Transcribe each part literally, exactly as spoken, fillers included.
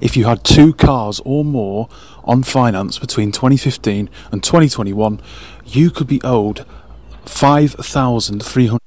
if you had two cars or more on finance between twenty fifteen and twenty twenty-one, you could be owed five thousand three hundred.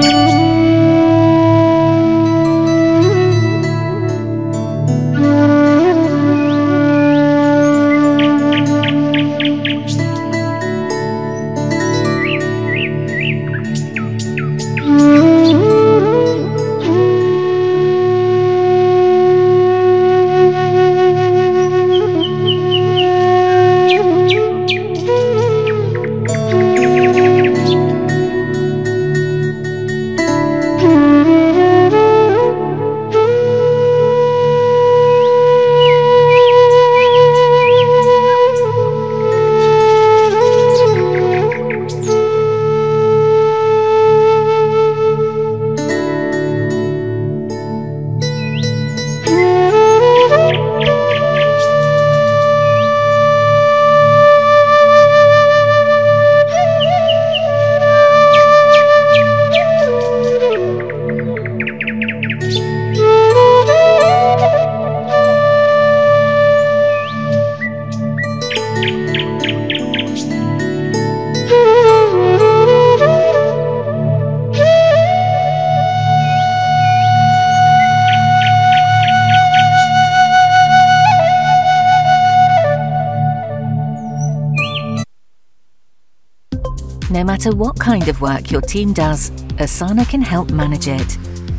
No matter what kind of work your team does, Asana can help manage it.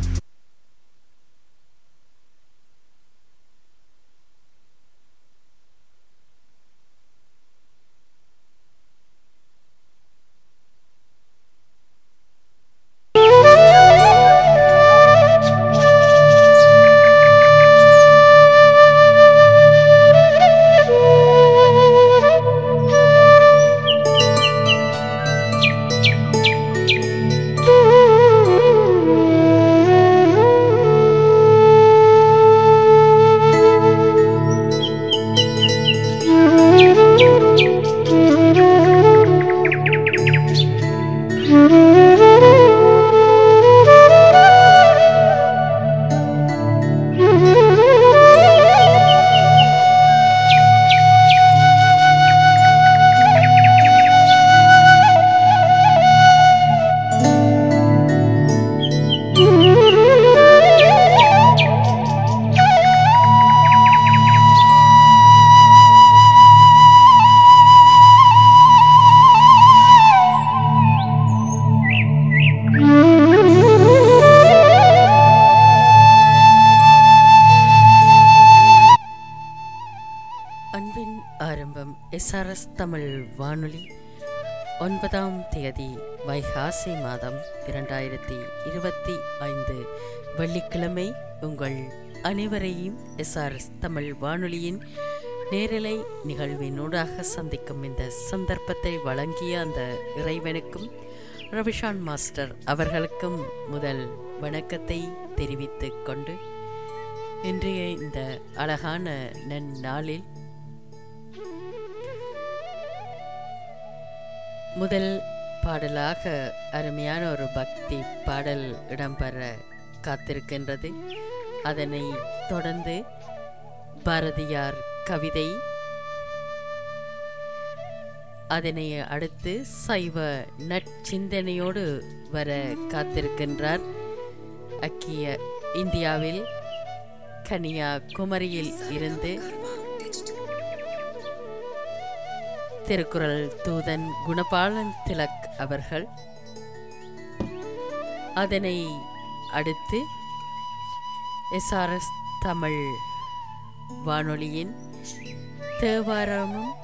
SRS Tamil வானொலி ஒன்பதாம் தேதி வைகாசி மாதம் இரண்டாயிரத்தி இருபத்தி ஐந்து வெள்ளிக்கிழமை உங்கள் அனைவரையும் எஸ்ஆர்எஸ் தமிழ் வானொலியின் நேரலை நிகழ்வினூடாக சந்திக்கும் இந்த சந்தர்ப்பத்தை வழங்கிய அந்த இறைவனுக்கும் ரவிஷான் மாஸ்டர் அவர்களுக்கும் முதல் வணக்கத்தை தெரிவித்துக் கொண்டு இன்றைய இந்த அழகான நன்னாளில் முதல் பாடலாக அருமையான ஒரு பக்தி பாடல் இடம்பெற காத்திருக்கின்றது. அதனை தொடர்ந்து பாரதியார் கவிதை, அதனை அடுத்து சைவ நற்சிந்தனையோடு வர காத்திருக்கின்றார். அக்கிய இந்தியாவில் கன்னியாகுமரியில் இருந்து திருக்குறள் தூதன் குணபாலன் திலக் அவர்கள். அதனை அடுத்து எஸ்ஆர்எஸ் தமிழ் வானொலியின் தேவாரமும்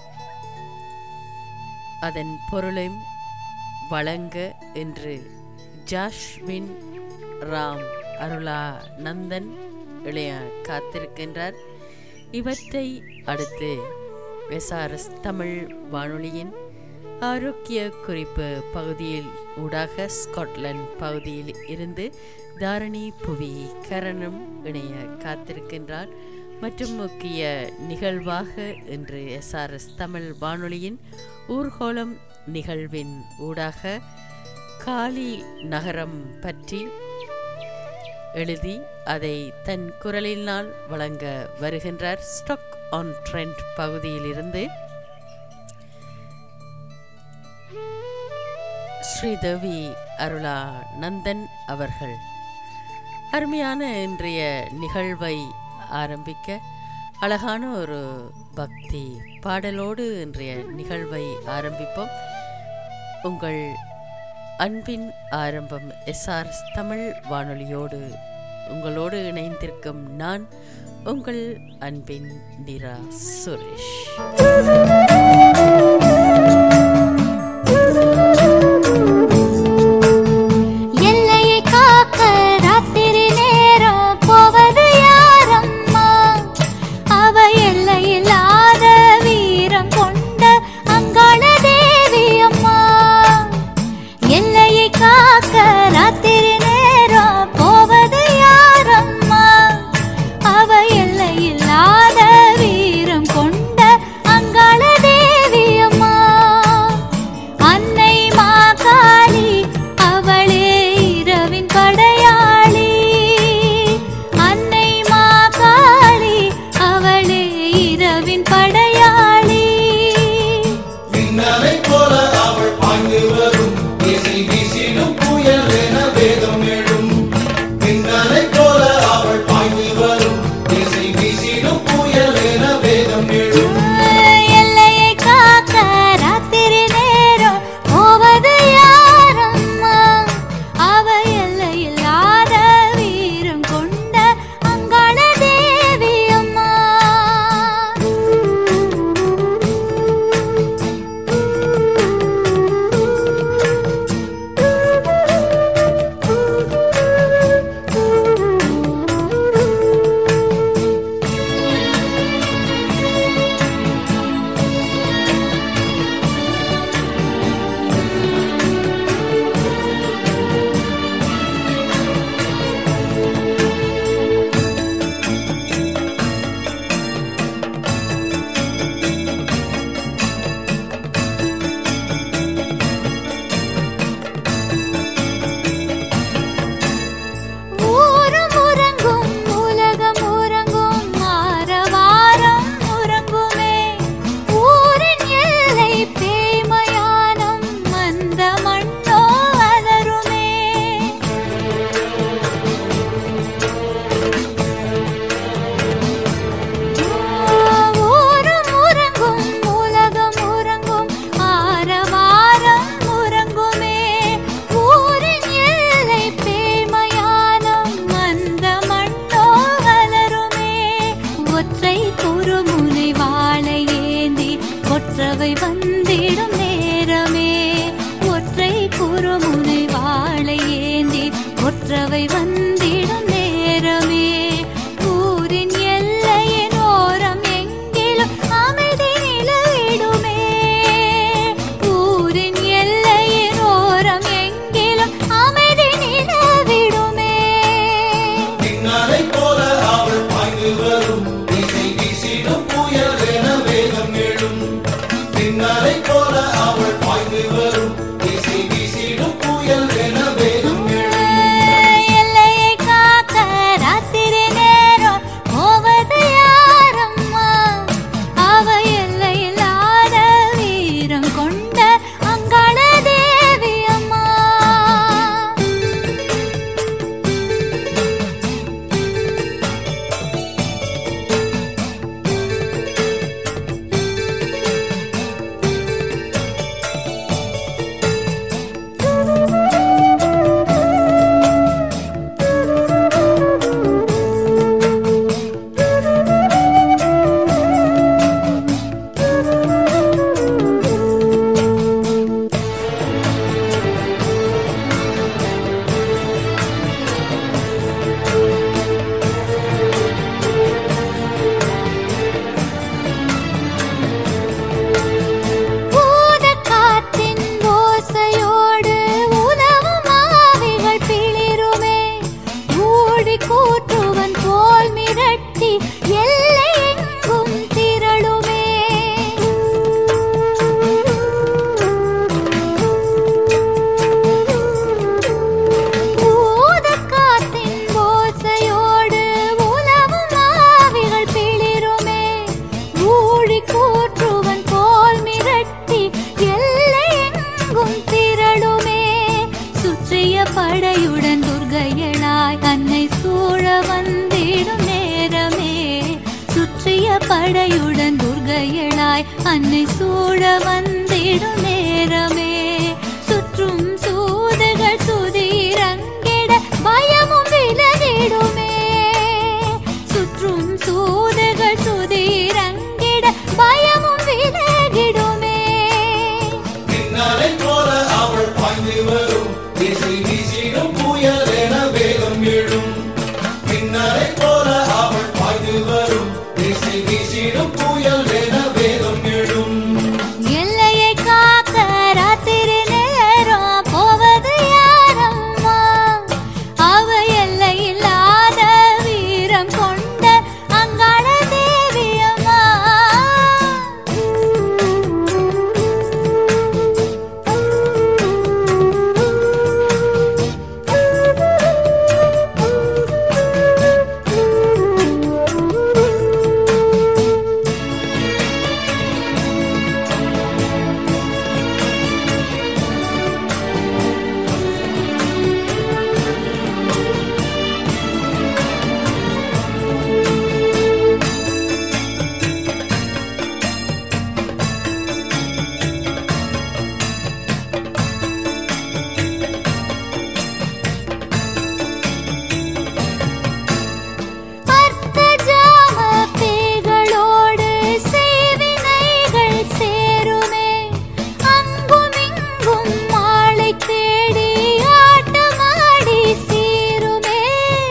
அதன் பொருளையும் வழங்க என்று ஜாஷ்வின் ராம் அருளானந்தன் இளைய காத்திருக்கின்றார். இவற்றை அடுத்து எஸ்ஆர்எஸ் தமிழ் வானொலியின் ஆரோக்கிய குறிப்பு பகுதியில் ஊடாக ஸ்காட்லாந்து பகுதியில் இருந்து தாரணி புவி கரணம் இணைய காத்திருக்கின்றார். மற்றும் முக்கிய நிகழ்வாக இன்று எஸ்ஆர்எஸ் தமிழ் வானொலியின் ஊர்கோலம் நிகழ்வின் ஊடாக காலி நகரம் பற்றி எழுதி அதை தன் குரலினால் வழங்க வருகின்றார். ஸ்டாக் ஆன் ட்ரெண்ட் பகுதியிலிருந்து ஸ்ரீதேவி அருளா நந்தன் அவர்கள். அருமையான இன்றைய நிகழ்வை ஆரம்பிக்க அழகான ஒரு பக்தி பாடலோடு இன்றைய நிகழ்வை ஆரம்பிப்போம். உங்கள் அன்பின் ஆரம்பம் எஸ்ஆர்எஸ் தமிழ் வானொலியோடு உங்களோடு இணைந்திருக்கும் நான் உங்கள் அன்பின் நிரா சுரேஷ். எல்லையை காக்க ராத்திரி நேரம் போவது யாரம்மா? அவ எல்லையில்லாத வீரம் கொண்ட அங்காள தேவி அம்மா. எல்லையை காக்க ராத்திரி நேரம் போவது யாரம்மா? அவ எல்லையில்லாத வீரம் கொண்ட அங்காள தேவி அம்மா. அன்னை மாகாளி அவளே இரவின் படையாளி. அன்னை மாகாளி அவளே இரவின் படையாளி. மின்னலை போல அவள் பாய்ந்து வரும், இசை வீசிடும் புயல் என வேதம் எழும். மின்னலை போல அவள் பாய்ந்து வரும், இசை வீசிடும் புயல் என வேதம் எழும். எல்லையை காக்க ராத்திரி நேரம் போவது யாரம்மா? அவ எல்லையில்லாத வீரம் கொண்ட அங்காள தேவி அம்மா. ஊரும் உறங்கும் உலகம் உறங்கும் மாறவாரம் உறங்குமே. ஊரின் எல்லை பேய்மயானம் மந்த மண்ணோ அலருமே. ஊரும் உறங்கும் உலகம் உறங்கும் ஆரவாரம் உறங்குமே. ஊரின் எல்லை பேய்மயானம் மந்த மண்ணோ வளருமே. ஒற்றை குறுமுனை வாழை ஏந்தி ஒற்றவை வந்திடும் நேரமே. ஒற்றை குறுமுனை வாழை ஏந்தி ஒற்றவை வந்திடும் நேரமே. ஊரின் எல்லையின் ஓரம் எங்கிலும் அமைதி நிலவிடுமே. ஊரின் எல்லையின் ஓரம் எங்கிலும் அமைதி நிலவிடுமே. மின்னலை போல அவள் பாய்ந்து வரும், இசை வீசிடும் புயல் என வேதம் எழும். மின்னலை போல அவள் பாய்ந்து வரும், இசை வீசிடும் புயல் என வேதம் எழும். எல்லையை காக்க ராத்திரி நேரம் போவது யாரம்மா? அவ எல்லையில்லாத வீரம் கொண்ட அங்காள தேவி அம்மா. பூதக்காற்றின் ஓசையோடு உலவும் ஆவிகள் பிளிருமே. ஊழி கூற்றுவன் போல் மிரட்டி எல்லை எங்கும் திரளுமே. பூதக்காற்றின் ஓசையோடு உலவும் ஆவிகள் பிளிருமே. ஊழி கூற்றுவன் போல் மிரட்டி எல்லை எங்கும் திரளுமே. படையுடன் துர்கையளாய் அன்னை சூழ வந்திடும் நேரமே சுற்றும் சூதுகள் சுதிரங்கிட பயமும் விலகிடுமே சுற்றும் சூதுகள் சுதிரங்கிட பயமும் விலகிடுமே மின்னலை போல அவள் பாய்ந்து வரும் திசை வீசிடும் புயல் என வேகம் எழும் மின்னலை போல அவள் பாய்ந்து வரும் திசை வீசிடும் புயல் என வேகம் எழும் எல்லையை காக்க ராத்திரி நேரம் போவது யாரம்மா அவ எல்லை இல்லாத வீரம் கொண்ட அங்காள தேவியம்மா அர்த்த ஜாம பேய்களோடு சேவினைகள் சேருமே அங்கும் இங்கும் மாலை தேடி ஆட்டமாடி சீருமே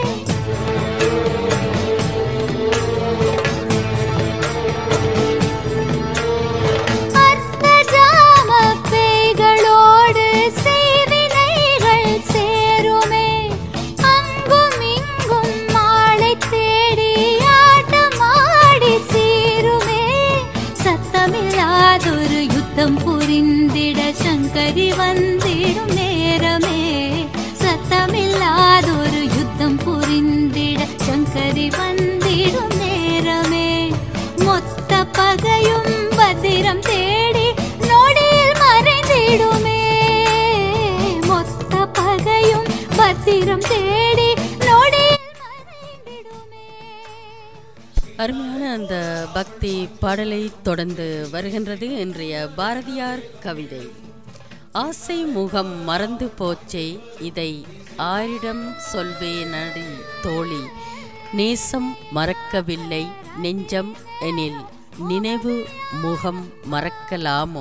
அர்த்த ஜாம பேய்களோடு சேவினைகள் சேருமே அங்கும் இங்கும் மாலை தேடி ஆட்டமாடி சீருமே சத்தமில்லாதொரு யுத்தம் புரிந்திட சங்கரி வந்திடும் நேரமே சத்தமில்லாதொரு யுத்தம் புரிந்திட சங்கரி வந்திடும் நேரமே மொத்த பகையும் பத்திரம் தேடி நொடியில் மறைந்திடுமே மொத்த பகையும் பத்திரம் தேடி நொடியில் மறைந்திடுமே அருமையான அந்த பக்தி பாடலை தொடர்ந்து வருகின்றது இன்றைய பாரதியார் கவிதை. ஆசை முகம் மறந்து போச்சே இதை ஆரிடம் சொல்வேனடி தோழி நேசம் மறக்கவில்லை நெஞ்சம் எனில் நினைவு முகம் மறக்கலாமோ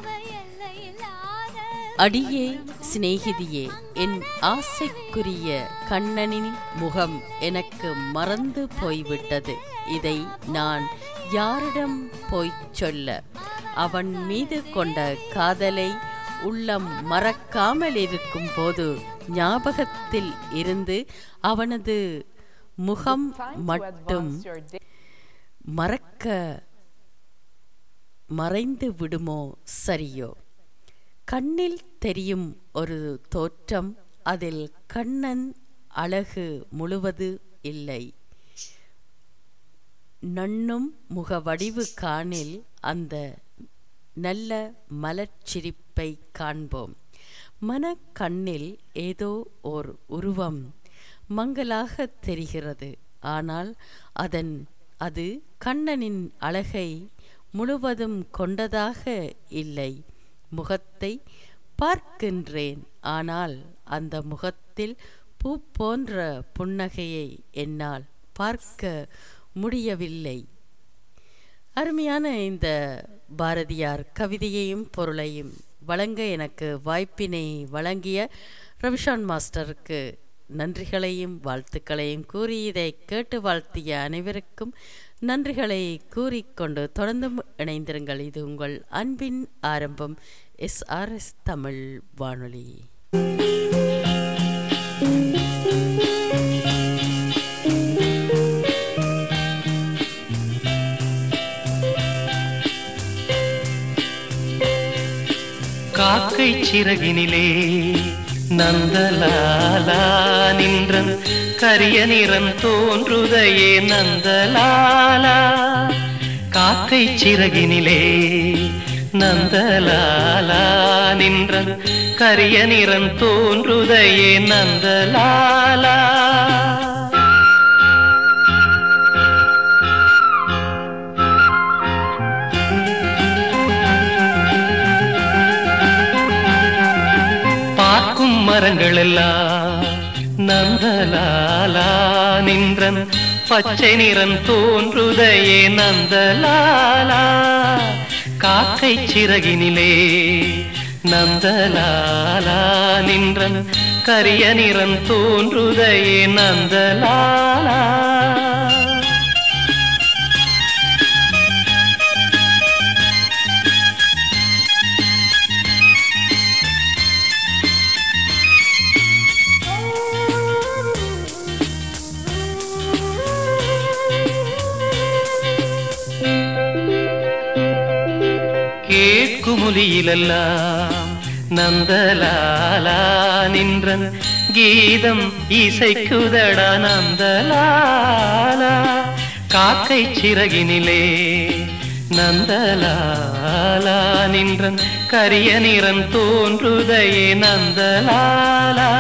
அடியே சிநேகிதியே என் ஆசைக்குரிய கண்ணனின் முகம் எனக்கு மறந்து போய்விட்டது. இதை நான் யாரிடம் போய்ச் சொல்ல? அவன் மீது கொண்ட காதலை உள்ளம் மறக்காமல் இருக்கும் போது ஞாபகத்தில் இருந்து அவனது முகம் மட்டும் மறக்க மறைந்து விடுமோ சரியோ? கண்ணில் தெரியும் ஒரு தோற்றம் அதில் கண்ணன் அழகு முழுவது இல்லை. நண்ணும் முகவடிவு காணில் அந்த நல்ல மலர்ச்சிரிப்பை காண்போம். மனக்கண்ணில் ஏதோ ஓர் உருவம் மங்கலாக தெரிகிறது. ஆனால் அதன் அது கண்ணனின் அழகை முழுவதும் கொண்டதாக இல்லை. முகத்தை பார்க்கின்றேன், ஆனால் அந்த முகத்தில் பூ போன்ற புன்னகையை என்னால் பார்க்க முடியவில்லை. அருமையான இந்த பாரதியார் கவிதையையும் பொருளையும் வழங்க எனக்கு வாய்ப்பினை வழங்கிய ரவிஷான் மாஸ்டருக்கு நன்றிகளையும் வாழ்த்துக்களையும் கூறி இதை கேட்டு வாழ்த்திய அனைவருக்கும் நன்றிகளை கூறிக்கொண்டு தொடர்ந்து இணைந்திருங்கள். இது உங்கள் அன்பின் ஆரம்பம் எஸ் ஆர் எஸ் தமிழ் வானொலி. காக்கை சிறகினிலே நந்தலாலா நின்றன் கரிய நிறம் தோன்றுதையே நந்தலாலா. காக்கை சிறகினிலே நந்தலாலா நின்றன் கரிய நிறம் தோன்றுதையே நந்தலாலா. மரங்கள் எல்லாம் நந்தலாலா நின்றன் பச்சை நிறம் தோன்றுதையே நந்தலாலா காக்கை சிறகினிலே நந்தலாலா நின்றன் கரிய நிறம் தோன்றுதையே நந்தலாலா கேட்குமொழியிலெல்லாம் நந்தலாலா நின்றன் கீதம் இசைக்குதடா நந்தலாலா காக்கை சிறகினிலே நந்தலாலா நின்றன் கரிய நிறம் தோன்றுதையே நந்தலாலா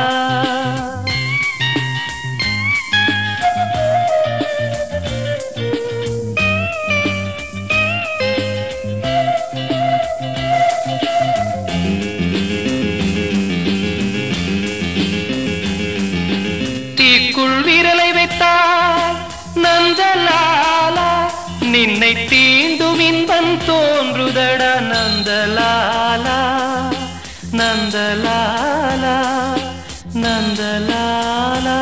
விரலை வைத்தால் நந்தலாலா நின்னை தீண்டும் இன்பம் தோன்றுதடா நந்தலாலா நந்தலாலா நந்தலாலா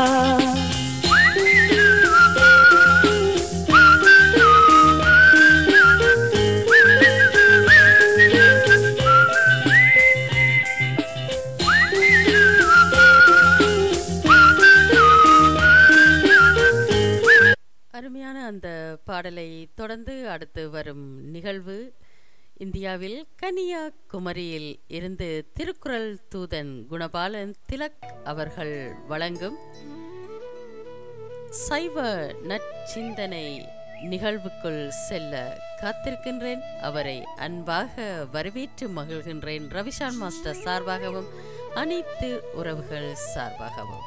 அருமையான அந்த பாடலை தொடர்ந்து அடுத்து வரும் நிகழ்வு இந்தியாவில் கன்னியாகுமரியில் இருந்து திருக்குறள் தூதன் குணபாலன் திலக் அவர்கள் வழங்கும் சைவ நற்சிந்தனை நிகழ்வுக்குள் செல்ல காத்திருக்கின்றேன். அவரை அன்பாக வரவேற்று மகிழ்கின்றேன். ரவிஷான் மாஸ்டர் சார்பாகவும் அனைத்து உறவுகள் சார்பாகவும்.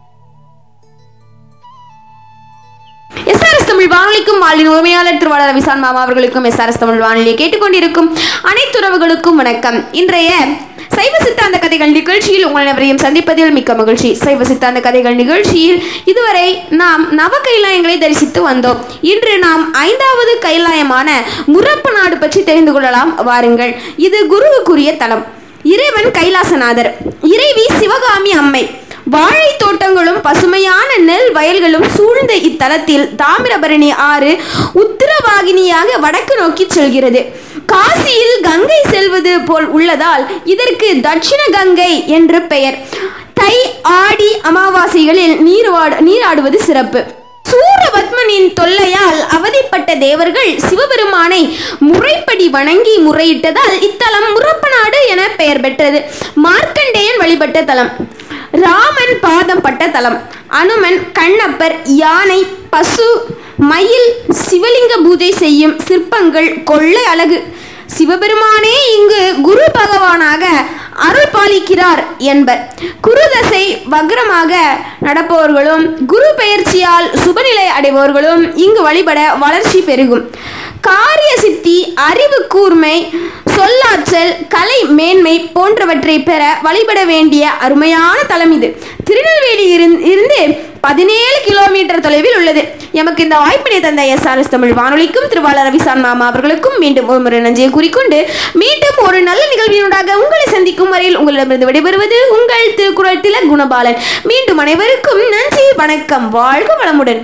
எஸ்ஆர்எஸ் தமிழ் வானொலிக்கும் மாலின் உரிமையாளர் திருவாளர் ரவிசான் மாமா அவர்களுக்கும் எஸ்ஆர்எஸ் தமிழ் வானொலியை கேட்டுக்கொண்டிருக்கும் அனைத்து உறவுகளுக்கும் வணக்கம். இன்றைய சைவ சித்தாந்த கதைகள் நிகழ்ச்சியில் உங்கள் அனைவரையும் சந்திப்பதில் மிக்க மகிழ்ச்சி. சைவ சித்தாந்த கதைகள் நிகழ்ச்சியில் இதுவரை நாம் நவ கைலாயங்களை தரிசித்து வந்தோம். இன்று நாம் ஐந்தாவது கைலாயமான முரப்ப நாடு பற்றி தெரிந்து கொள்ளலாம். வாருங்கள். இது குருவுக்குரிய தலம். இறைவன் கைலாசநாதர், இறைவி சிவகாமி அம்மை. வாழை தோட்டங்களும் பசுமையான நெல் வயல்களும் சூழ்ந்த இத்தலத்தில் தாமிரபரணி ஆறு உத்திரவாகினியாக வடக்கு நோக்கி செல்கிறது. காசியில் கங்கை செல்வது போல் உள்ளதால் இதற்கு தட்சிண கங்கை என்று பெயர். தை ஆடி அமாவாசைகளில் நீராடு நீராடுவது சிறப்பு. சூரபத்மனின் தொல்லையால் அவதிப்பட்ட தேவர்கள் சிவபெருமானை முறைப்படி வணங்கி முறையிட்டதால் இத்தலம் முரப்பநாடு என பெயர் பெற்றது. மார்க்கண்டேயன் வழிபட்ட தலம், ராமன் பாதம் பட்ட தலம். அனுமன், கண்ணப்பர், யானை, பசு, மயில், சிவலிங்க பூஜை செய்யும் சிற்பங்கள் கொள்ளை அழகு. சிவபெருமானே இங்கு குரு பகவானாக அருள் பாலிக்கிறார் என்பர். குருதசை வக்ரமாக நடப்பவர்களும் குரு பெயர்ச்சியால் சுபநிலை அடைபவர்களும் இங்கு வழிபட வளர்ச்சி பெருகும். காரிய சித்தி, அறிவு கூர்மை, சொல்லாற்றல், கலை மேன்மை போன்றவற்றை பெற வழிபட வேண்டிய அருமையான தலம் இது. திருநெல்வேலியில் இருந்து பதினேழு கிலோமீட்டர் தொலைவில் உள்ளது. எமக்கு இந்த வாய்ப்பினை தந்த எஸ்ஆர்எஸ் தமிழ் வானொலிக்கும் திருவாளர் ரவிசான் மாமா அவர்களுக்கும் மீண்டும் ஒரு முறை நன்றியை கூறிக்கொண்டு மீண்டும் ஒரு நல்ல நிகழ்வினூடாக உங்களை சந்திக்கும் வரையில் உங்களிடமிருந்து விடைபெறுவது உங்கள் திருக்குறள் திலக் குணபாலன். மீண்டும் அனைவருக்கும் நன்றி, வணக்கம், வாழ்க வளமுடன்.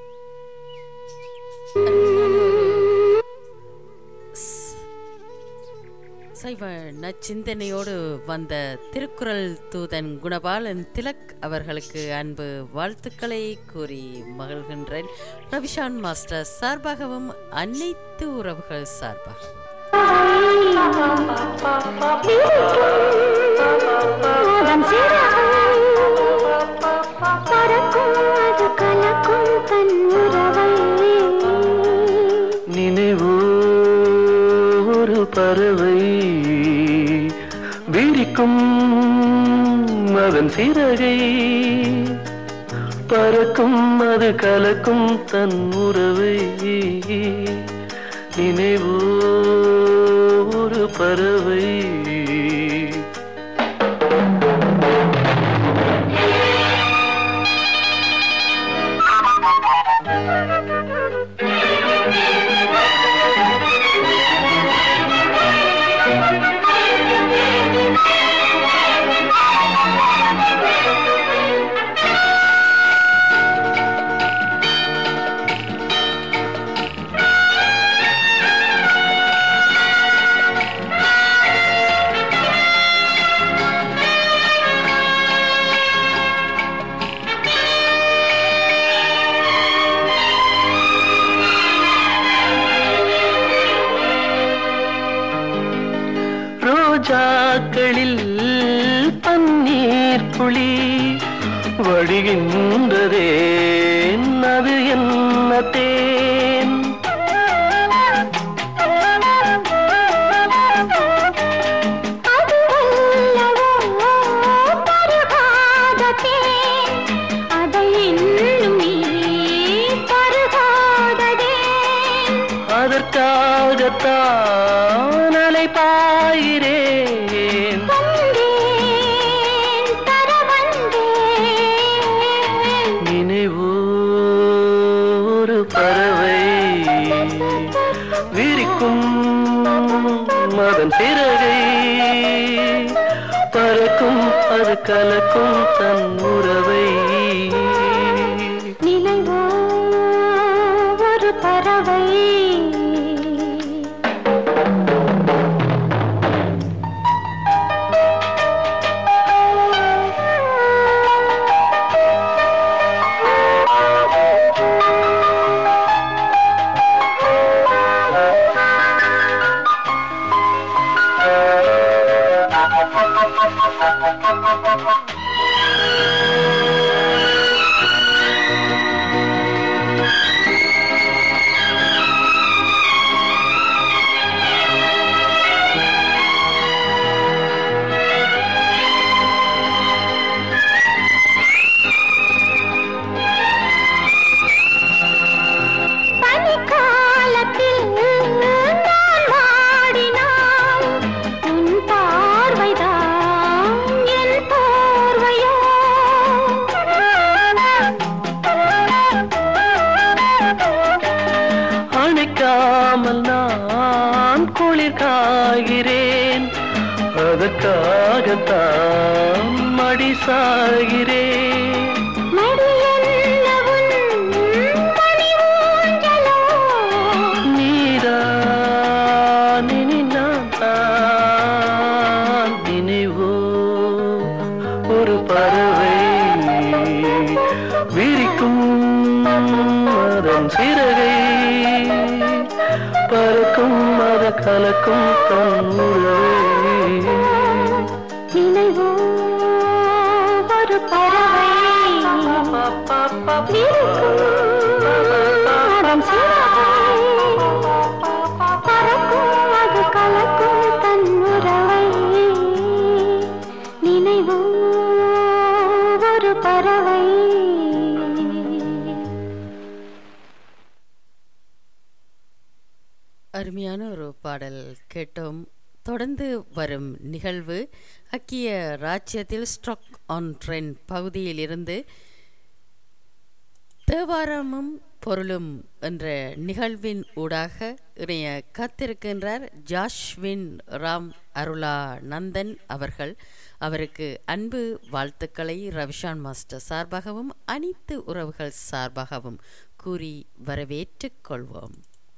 சைவ நச்சிந்தனையோடு வந்த திருக்குறள் தூதன் குணபாலன் திலக் அவர்களுக்கு அன்பு வாழ்த்துக்களை கூறி மகிழ்கின்றேன். ரவிஷான் மாஸ்டர் சார்பாகவும் அனைத்து உறவுகள் சார்பாகவும். நினைவு ஒரு பறவை விரிக்கும் அதன் சிறகை, பறக்கும் அது கலக்கும் தன் உறவை. நினைவு ஒரு பறவை நாட்களில் பன்னீர் துளி வழிகின்றதே அது என்ன தேன் அதற்காகத்தான் அலை பாய்கிறேன் நினைவோ ஒரு பறவை விரிக்கும் அதன் சிறகை பறக்கும் அது கலக்கும் தன் உறவை நினைவோ ஒரு பறவை அதற்காகத்தான் மடி சாகிறேன் நீதான் இனி நான் தான் நினைவோ ஒரு பறவை விரிக்கும் அதன் சிறகை பறக்கும் அத கலக்கும் தன் உறவை நினைவோ ஒரு பறவை பறக்கும் அது கலக்கும் தன் உறவை நினைவோ ஒரு பறவை அருமையான ஒரு பாடல் கேட்டோம். தொடர்ந்து வரும் நிகழ்வு அக்கிய ராஜ்யத்தில் ஸ்ட்ராக் ஆன் ட்ரெண்ட் பகுதியில் இருந்து தேவாரமும் பொருளும் என்ற நிகழ்வின் ஊடாக இணைய காத்திருக்கின்றார் ஜாஷ்வின் ராம் அருளா நந்தன் அவர்கள். அவருக்கு அன்பு வாழ்த்துக்களை ரவிஷான் மாஸ்டர் சார்பாகவும் அனைத்து உறவுகள் சார்பாகவும் கூறி வரவேற்றுக் கொள்வோம்.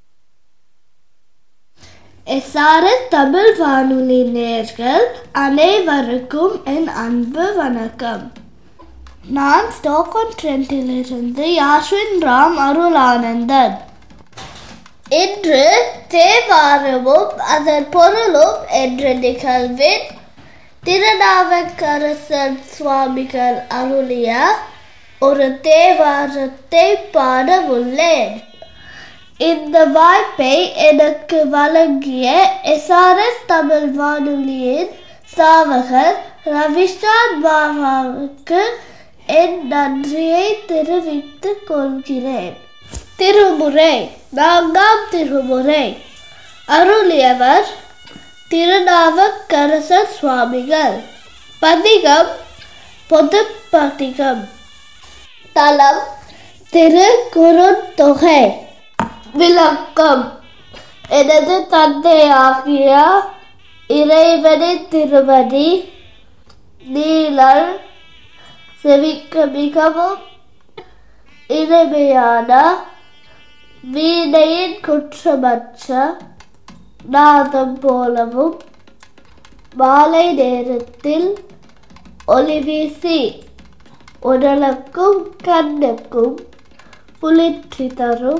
எஸ்ஆர்எஸ் தமிழ் வானொலி நேயர்கள் அனைவருக்கும் என் அன்பு வணக்கம். நான் ஸ்டாக் ஆன் ட்ரெண்டிலிருந்து யாஷ்வின் ராம் அருளானந்தன். இன்று தேவாரமும் அதன் பொருளும் என்ற நிகழ்வின் திருநாவுக்கரசர் சுவாமிகள் அருளிய ஒரு தேவாரத்தை பாட உள்ளேன். இந்த வாய்ப்பை எனக்கு வழங்கிய எஸ்ஆர்எஸ் தமிழ் வானொலியின் ஸ்தாபகர் ரவிஷான் மாமாவுக்கு என் நன்றியை தெரிவித்துக் கொள்கிறேன். திருமுறை நான்காம் திருமுறை அருளியவர் திருநாவுக்கரசர் சுவாமிகள். பதிகம் பொதுப்பதிகம். தலம் திருக்குறுந்தொகை. விளக்கம். எனது தந்தையாகிய இறைவனின் திருமதி நீழல் செவிக்க மிகவும் இனிமையான வீணையின் குற்றமற்ற நாதம் போலவும் மாலை நேரத்தில் ஒளி வீசி உடலுக்கும் கண்ணுக்கும் குளிர்ச்சி தரும்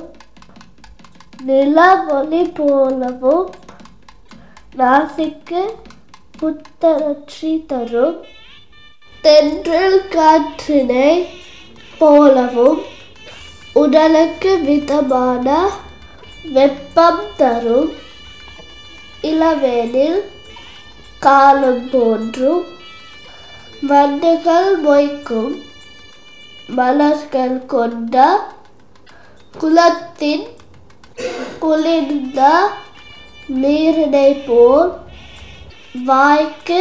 நிலவொளி போலவும் நாசிக்கு புத்துணர்ச்சி தரும். தென்றல் காற்றினை போலவும் உடலுக்கு மிதமான வெப்பம் தரும். இளவேனில் காலம் போன்றும் வண்டுகள் மொய்க்கும் மலர்கள் கொண்ட குளத்தின் குளிர்ந்த நீரினை போல் வாய்க்கு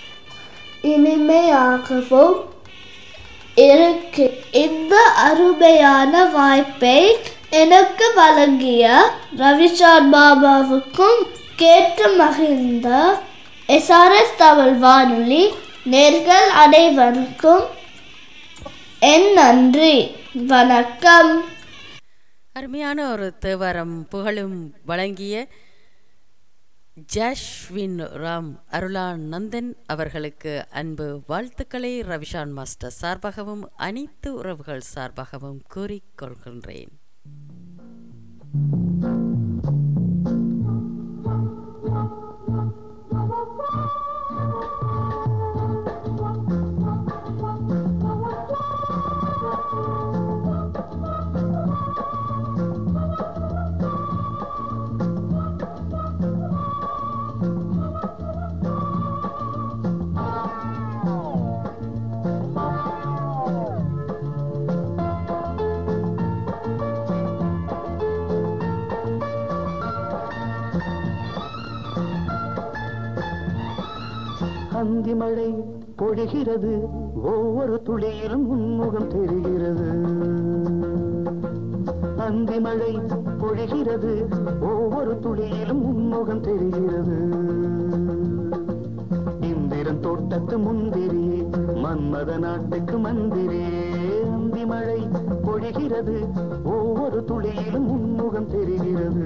இனிமையாகவும் இருக்கு. இந்த அருமையான வாய்ப்பை எனக்கு வழங்கிய ரவிசான் மாமாவுக்கும் கேட்டு மகிழ்ந்த எஸ்ஆர்எஸ் தமிழ் வானொலி நேர்கள் அனைவருக்கும் என் நன்றி. வணக்கம். அருமையான ஒரு தேவாரம் புகழும் வழங்கிய ஜாஷ்வின் ராம் அருளானந்தன் அவர்களுக்கு அன்பு வாழ்த்துக்களை ரவிஷான் மாஸ்டர் சார்பாகவும் அனைத்து உறவுகள் சார்பாகவும் கூறிக்கொள்கின்றேன். அந்தி மழை பொழிகிறது, ஒவ்வொரு துளியிலும் உன்முகம் தெரிகிறது. அந்தி மழை பொழிகிறது, ஒவ்வொரு துளியிலும் உன்முகம் தெரிகிறது. இந்திரன் தோட்டத்து முந்திரியே, மன்மத நாட்டுக்கு மந்திரியே. அந்தி மழை பொழிகிறது, ஒவ்வொரு துளியிலும் உன்முகம் தெரிகிறது.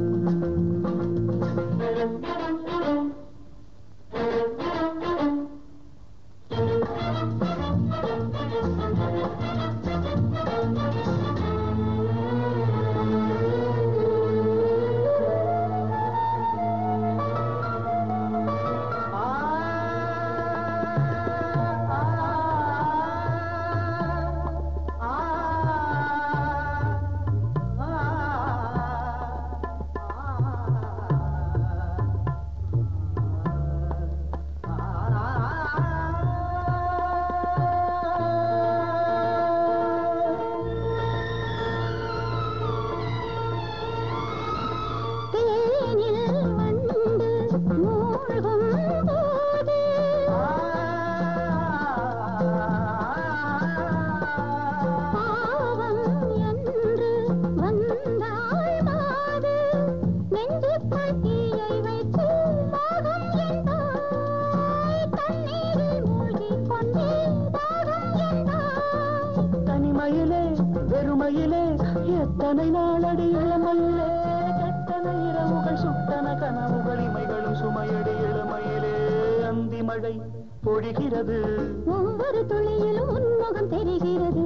ஒவ்வொரு துளியிலும் உன்முகம் தெரிகிறது.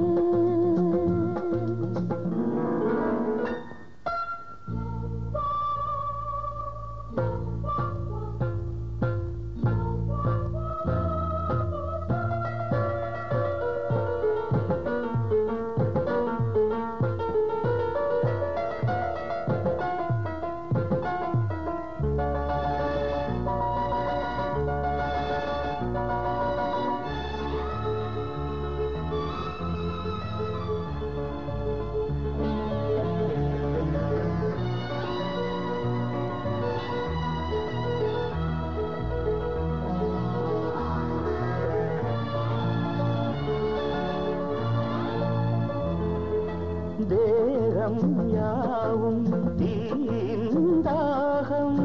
தேகம் யாவும் தீந்தாகம்,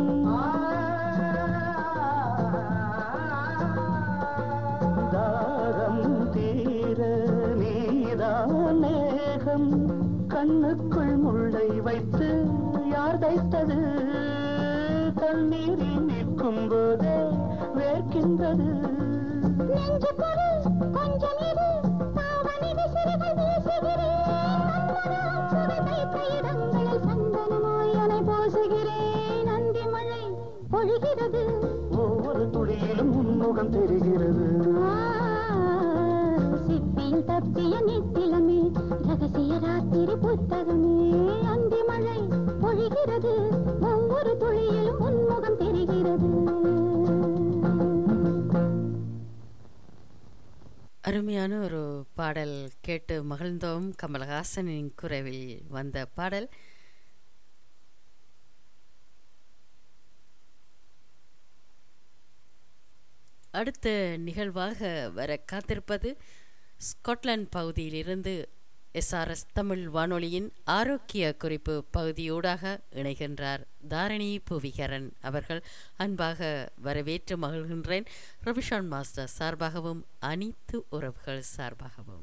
தாகம் தீர நீதான் நேகம். கண்ணுக்குள் முள்ளை வைத்து யார் தைத்தது? தண்ணீரில் நிற்கும் போதே வேர்க்கின்றது. கொஞ்சம் இரு, பாவனிது சிறுகள் வீசுகிறேன். இடங்களில் சந்தனமாய் அலை போசுகிறேன். அந்தி மழை பொழிகிறது, ஒவ்வொரு துளியிலும் தெரிகிறது. சிப்பியில் தப்பிய நித்திலமே ரகசிய ராத்திரி புத்தகமே அந்தி மழை பொழிகிறது ஒவ்வொரு துளியிலும் உன்முகம் தெரிகிறது. அருமையான ஒரு பாடல் கேட்டு மகிழ்ந்தோம். கமலஹாசனின் குரலில் வந்த பாடல். அடுத்த நிகழ்வாக வர காத்திருப்பது ஸ்காட்லாந்து பகுதியிலிருந்து எஸ்ஆர்எஸ் தமிழ் வானொலியின் ஆரோக்கிய குறிப்பு பகுதியூடாக இணைகின்றார் தாரணி புவிகரன் அவர்கள். அன்பாக வரவேற்று மகிழ்கின்றேன். ரவிஷான் மாஸ்டர் சார்பாகவும் அனைத்து உறவுகள் சார்பாகவும்.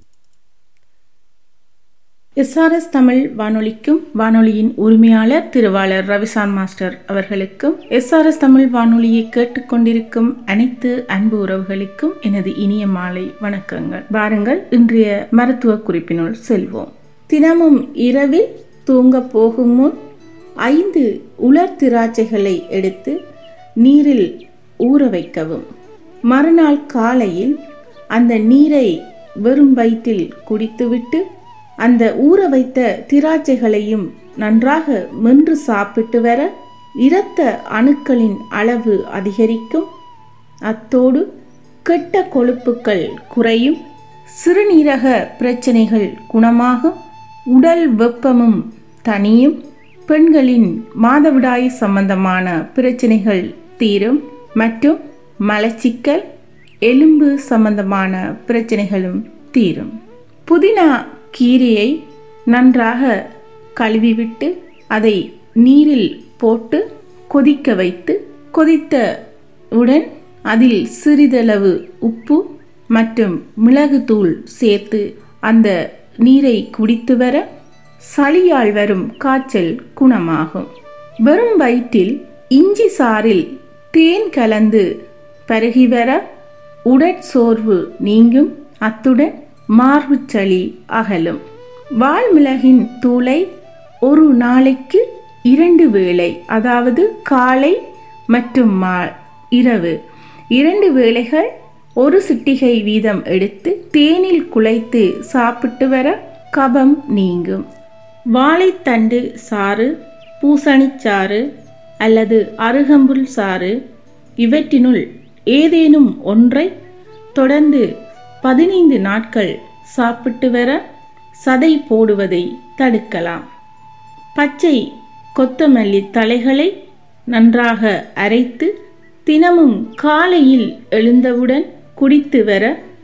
எஸ்ஆர்எஸ் தமிழ் வானொலிக்கும் வானொலியின் உரிமையாளர் திருவாளர் ரவிசான் மாஸ்டர் அவர்களுக்கும் எஸ்ஆர்எஸ் தமிழ் வானொலியை கேட்டுக்கொண்டிருக்கும் அனைத்து அன்பு உறவுகளுக்கும் எனது இனிய மாலை வணக்கங்கள். வாருங்கள் இன்றைய மருத்துவ குறிப்பினுள் செல்வோம். தினமும் இரவில் தூங்க போகும் முன் ஐந்து உலர் திராட்சைகளை எடுத்து நீரில் ஊற வைக்கவும். மறுநாள் காலையில் அந்த நீரை வெறும் வயிற்றில் குடித்துவிட்டு அந்த ஊற வைத்த திராட்சைகளையும் நன்றாக மென்று சாப்பிட்டு வர இரத்த அணுக்களின் அளவு அதிகரிக்கும். அத்தோடு கெட்ட கொழுப்புக்கள் குறையும், சிறுநீரக பிரச்சனைகள் குணமாகும், உடல் வெப்பமும் தணியும், பெண்களின் மாதவிடாய் சம்பந்தமான பிரச்சனைகள் தீரும் மற்றும் மலச்சிக்கல், எலும்பு சம்பந்தமான பிரச்சனைகளும் தீரும். புதினா கீரையை நன்றாக கழுவிவிட்டு அதை நீரில் போட்டு கொதிக்க வைத்து கொதித்தவுடன் அதில் சிறிதளவு உப்பு மற்றும் மிளகுத்தூள் சேர்த்து அந்த நீரை குடித்து வர சளியால் வரும் காய்ச்சல் குணமாகும். வெறும் வயிற்றில் இஞ்சி சாறில் தேன் கலந்து பருகி வர உடற்சோர்வு நீங்கும், அத்துடன் மார்பு சளி அகலும். வால்மிளகின் தூளை ஒரு நாளைக்கு இரண்டு வேளை, அதாவது காலை மற்றும் மா இரவு இரண்டு வேளைகள் ஒரு சிட்டிகை வீதம் எடுத்து தேனில் குழைத்து சாப்பிட்டு வர கபம் நீங்கும். வாழைத்தண்டு சாறு, பூசணிச்சாறு அல்லது அருகம்புல் சாறு இவற்றினுள் ஏதேனும் ஒன்றை தொடர்ந்து பதினைந்து நாட்கள் சாப்பிட்டு வர சதை போடுவதை தடுக்கலாம். பச்சை கொத்தமல்லி தலைகளை நன்றாக அரைத்து தினமும் காலையில் எழுந்தவுடன் குடித்து வர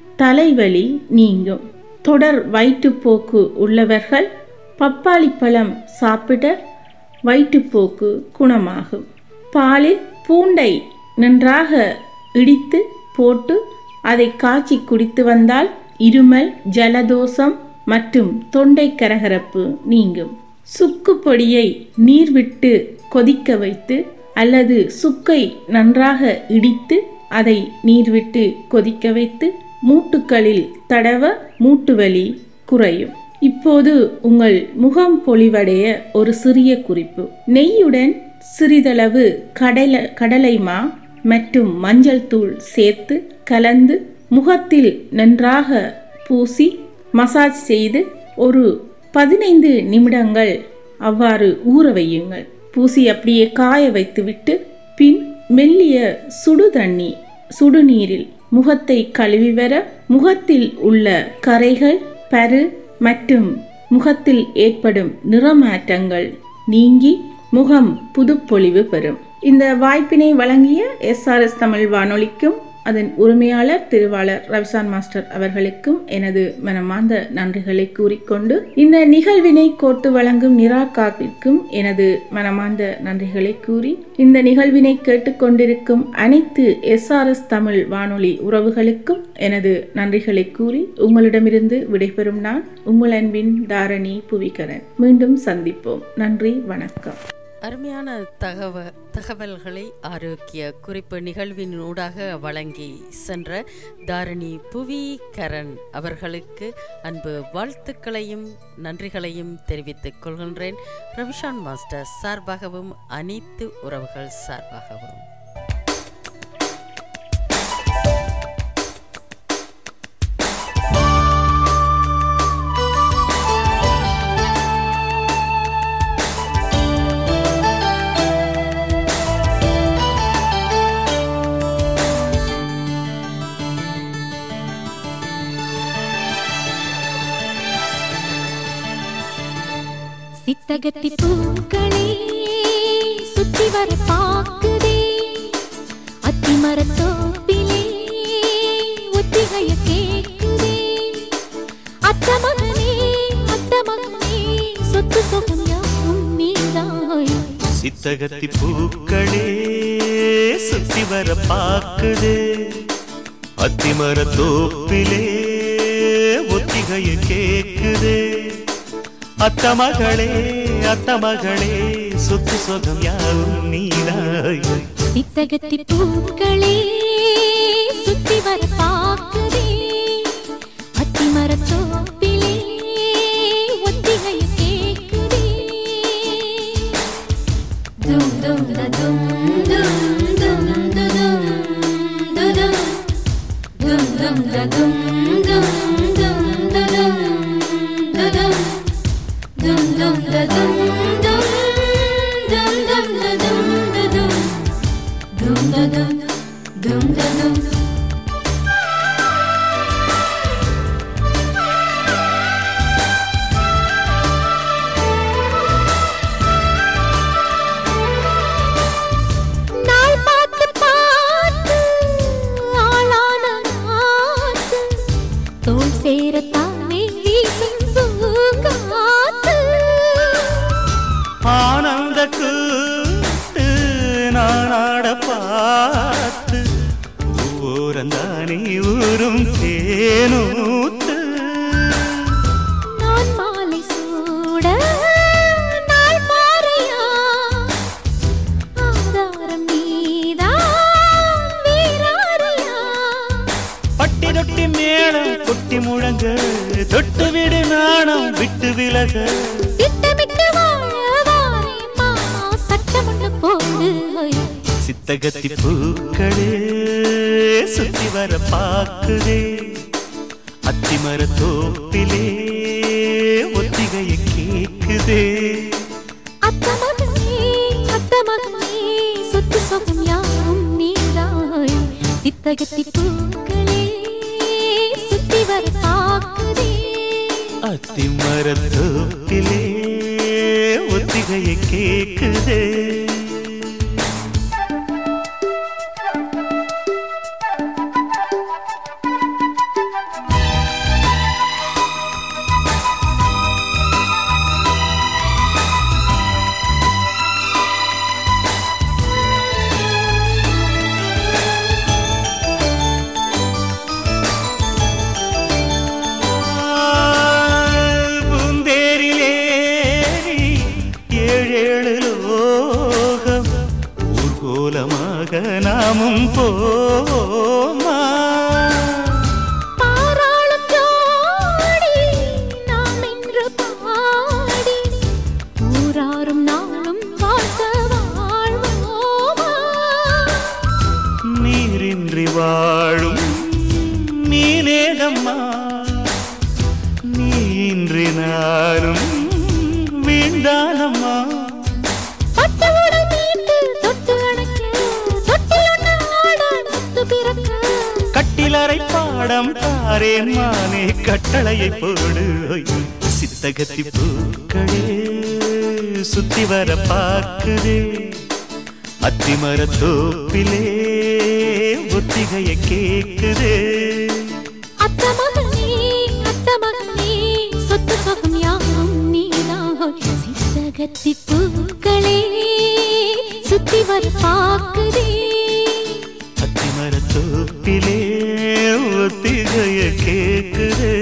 தலைவலி நீங்கும். தொடர் வயிற்றுப்போக்கு உள்ளவர்கள் பப்பாளி பழம் சாப்பிட வயிற்றுப்போக்கு குணமாகும். பாலில் பூண்டை நன்றாக இடித்து போட்டு அதை காய்ச்சி குடித்து வந்தால் இருமல், ஜலதோஷம் மற்றும் தொண்டை கரகரப்பு நீங்கும். சுக்கு பொடியை நீர் விட்டு கொதிக்க வைத்து அல்லது சுக்கை நன்றாக இடித்து அதை நீர் விட்டு கொதிக்க வைத்து மூட்டுகளில் தடவ மூட்டுவலி குறையும். இப்போது உங்கள் முகம் பொலிவடைய ஒரு சிறிய குறிப்பு. நெய்யுடன் சிறிதளவு கடலை கடலை மா மற்றும் மஞ்சள் தூள் சேர்த்து கலந்து முகத்தில் நன்றாக பூசி மசாஜ் செய்து ஒரு பதினைந்து நிமிடங்கள் அவ்வாறு ஊற வையுங்கள். பூசி அப்படியே காய வைத்துவிட்டு பின் மெல்லிய சுடு தண்ணி சுடுநீரில் முகத்தை கழுவி வர முகத்தில் உள்ள கரைகள், பரு மற்றும் முகத்தில் ஏற்படும் நிறமாற்றங்கள் நீங்கி முகம் புதுப்பொலிவு பெறும். இந்த வாய்ப்பினை வழங்கிய எஸ்ஆர்எஸ் தமிழ் வானொலிக்கும் அதன் உரிமையாளர் திருவாளர் ரவிசான் மாஸ்டர் அவர்களுக்கும் எனது மனமார்ந்த நன்றிகளை கூறிக்கொண்டு இந்த நிகழ்வினை கோர்த்து வழங்கும் நிராகாவிற்கும் எனது மனமார்ந்த நன்றிகளை கூறி இந்த நிகழ்வினை கேட்டுக்கொண்டிருக்கும் அனைத்து எஸ்ஆர்எஸ் தமிழ் வானொலி உறவுகளுக்கும் எனது நன்றிகளை கூறி உங்களிடமிருந்து விடைபெறும் நான் உங்கள் அன்பின் தாரணி புவிகரன். மீண்டும் சந்திப்போம். நன்றி, வணக்கம். அருமையான தகவ தகவல்களை ஆரோக்கிய குறிப்பு நிகழ்வின் ஊடாக வழங்கி சென்ற தாரணி புவிகரன் அவர்களுக்கு அன்பு வாழ்த்துக்களையும் நன்றிகளையும் தெரிவித்துக் கொள்கின்றேன். ரவிஷான் மாஸ்டர் சார்பாகவும் அனைத்து உறவுகள் சார்பாகவும். சித்தகத்தி பூக்களே சுத்தி வர பாக்குதே அத்திமரத்தோப்பிலே ஒத்திகைய கேக்குதே அத்த மகனே அத்த மகனே சொத்து சொகம் யாவும் நீதாய் சித்தகத்தி பூக்களே சுத்தி வர பாக்குதே அத்திமரத்தோப்பிலே ஒத்திகைய கேக்குதே அத்த மகளே அத்த மகளே சொத்து சொகம் யாவும் நீதாய் சித்தகத்தி பூக்களே சுத்தி வர பாக்குதே அத்திமரத்தோப்பிலே ஒத்திகைய கேக்குதே தும் தும் தும் தும் தும் தும் தும் dum dum da dum dum dum da dum da dum dum dum da dum dum dum dum da dum da dum dum da dum dum da dum ஆனந்த கூத்து நானாட பார்த்து ஊரந்தானே ஊரும் தேனூத்து நான் மாலை சூட நாள் பாறையா ஆதாரம் நீதான் வீராரியா பட்டி தொட்டி மேளம் கொட்டி முழங்க தொட்டு விடு நாணம் விட்டு விலக திட்டமிட்டு வாழவாரே மாமா சட்டமொன்று போடு சித்தகத்தி பூக்களே சுத்தி வர பாக்குதே அத்திமரத்தோப்பிலே ஒத்திகைய கேக்குதே அத்த மகனே அத்த மகனே சொத்து சொகம் யாவும் நீதாய் சித்தகத்தி பூக்களே சுத்தி வர பாக்குதே அத்திமரத்தோப்பிலே ஒத்திகைய கேக்குதே நாமும் போமா பாராளும் ஜோடி நாம் என்று பாடி ஊராரும் நாளும் வாழ்த்த வாழ்வோமா நீரின்றி வாழும் மீனேகம்மா நீன்றி நானும் வீண்டானம்மா கட்டிலறை பாடம் தாரேன் மானே கட்டளையை போடு சித்தகத்தி பூக்களே சுத்தி வர பார்க்குதே அத்திமரத்தோப்பிலே ஒத்திகைய கேக்குதே அத்த மகனே அத்த மகனே சொத்து சொகம் யாவும் நீதான் சித்தகத்தி பூக்களே சுத்தி வர பார்க்குதே அத்திமரத்தோப்பிலே ஒத்திகைய கேக்குதே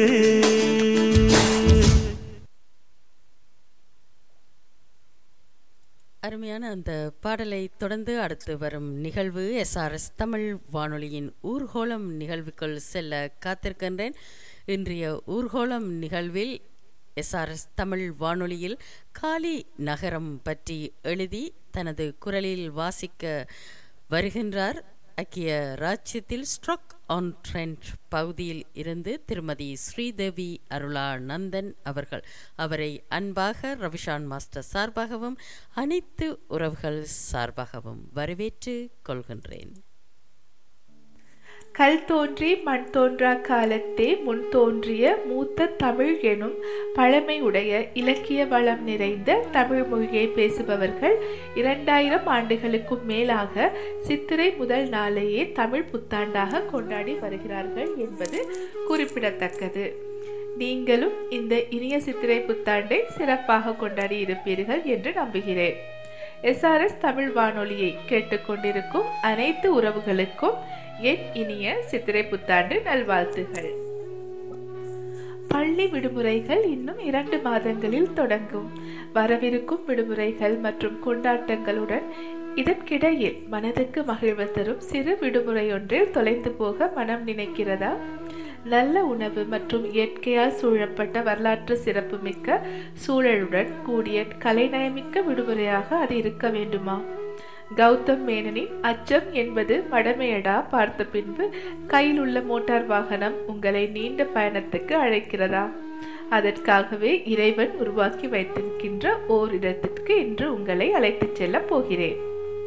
அருமையான அந்த பாடலை தொடர்ந்து அடுத்து வரும் நிகழ்வு எஸ்ஆர்எஸ் தமிழ் வானொலியின் ஊர்கோலம் நிகழ்வுக்குள் செல்ல காத்திருக்கின்றேன். இன்றைய ஊர்கோலம் நிகழ்வில் எஸ்ஆர்எஸ் தமிழ் வானொலியில் காலி நகரம் பற்றி எழுதி தனது குரலில் வாசிக்க வருகின்றார். ஐக்கிய ராஜ்யத்தில் ஸ்ட்ரக் ஆன் ட்ரெண்ட் பகுதியில் இருந்து திருமதி ஸ்ரீதேவி அருளா நந்தன் அவர்கள். அவரை அன்பாக ரவிஷான் மாஸ்டர் சார்பாகவும் அனைத்து உறவுகள் சார்பாகவும் வரவேற்று கொள்கின்றேன். கல் தோன்றி மண் தோன்றா காலத்தே முன் தோன்றிய மூத்த தமிழ் எனும் பழமையுடைய இலக்கிய வளம் நிறைந்த தமிழ் மொழியை பேசுபவர்கள் இரண்டாயிரம் ஆண்டுகளுக்கும் மேலாக சித்திரை முதல் நாளையே தமிழ் புத்தாண்டாக கொண்டாடி வருகிறார்கள் என்பது குறிப்பிடத்தக்கது. நீங்களும் இந்த இனிய சித்திரை புத்தாண்டை சிறப்பாக கொண்டாடி இருப்பீர்கள் என்று நம்புகிறேன். எஸ்ஆர்எஸ் தமிழ் வானொலியை கேட்டுக்கொண்டிருக்கும் அனைத்து உறவுகளுக்கும் என் இனிய சித்திரை புத்தாண்டு நல்வாழ்த்துகள். பள்ளி விடுமுறைகள் இன்னும் இரண்டு மாதங்களில் தொடங்கும். வரவிருக்கும் விடுமுறைகள் மற்றும் கொண்டாட்டங்களுடன் இதற்கிடையில் மனதுக்கு மகிழ்வு தரும் சிறு விடுமுறை ஒன்றில் தொலைந்து போக மனம் நினைக்கிறதா? நல்ல உணவு மற்றும் இயற்கையால் சூழப்பட்ட வரலாற்று சிறப்புமிக்க சூழலுடன் கூடிய கலைநயமிக்க விடுமுறையாக அது இருக்க வேண்டுமா? கௌதம் மேனனின் அச்சம் என்பது மடமையடா பார்த்த பின்பு கையில் உள்ள மோட்டார் வாகனம் உங்களை நீண்ட பயணத்துக்கு அழைக்கிறதா? அதற்காகவே இறைவன் உருவாக்கி வைத்திருக்கின்ற ஓரிடத்திற்கு இன்று உங்களை அழைத்துச் செல்ல போகிறேன்.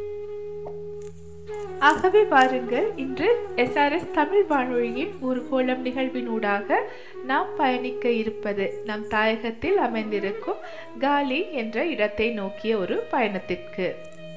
ஆகவே வாருங்கள், இன்று எஸ்ஆர்எஸ் தமிழ் வானொலியின் ஊர்கோளம் நிகழ்வினூடாக நாம் பயணிக்க இருப்பது நம் தாயகத்தில் அமைந்திருக்கும் காலி என்ற இடத்தை நோக்கிய ஒரு பயணத்திற்கு.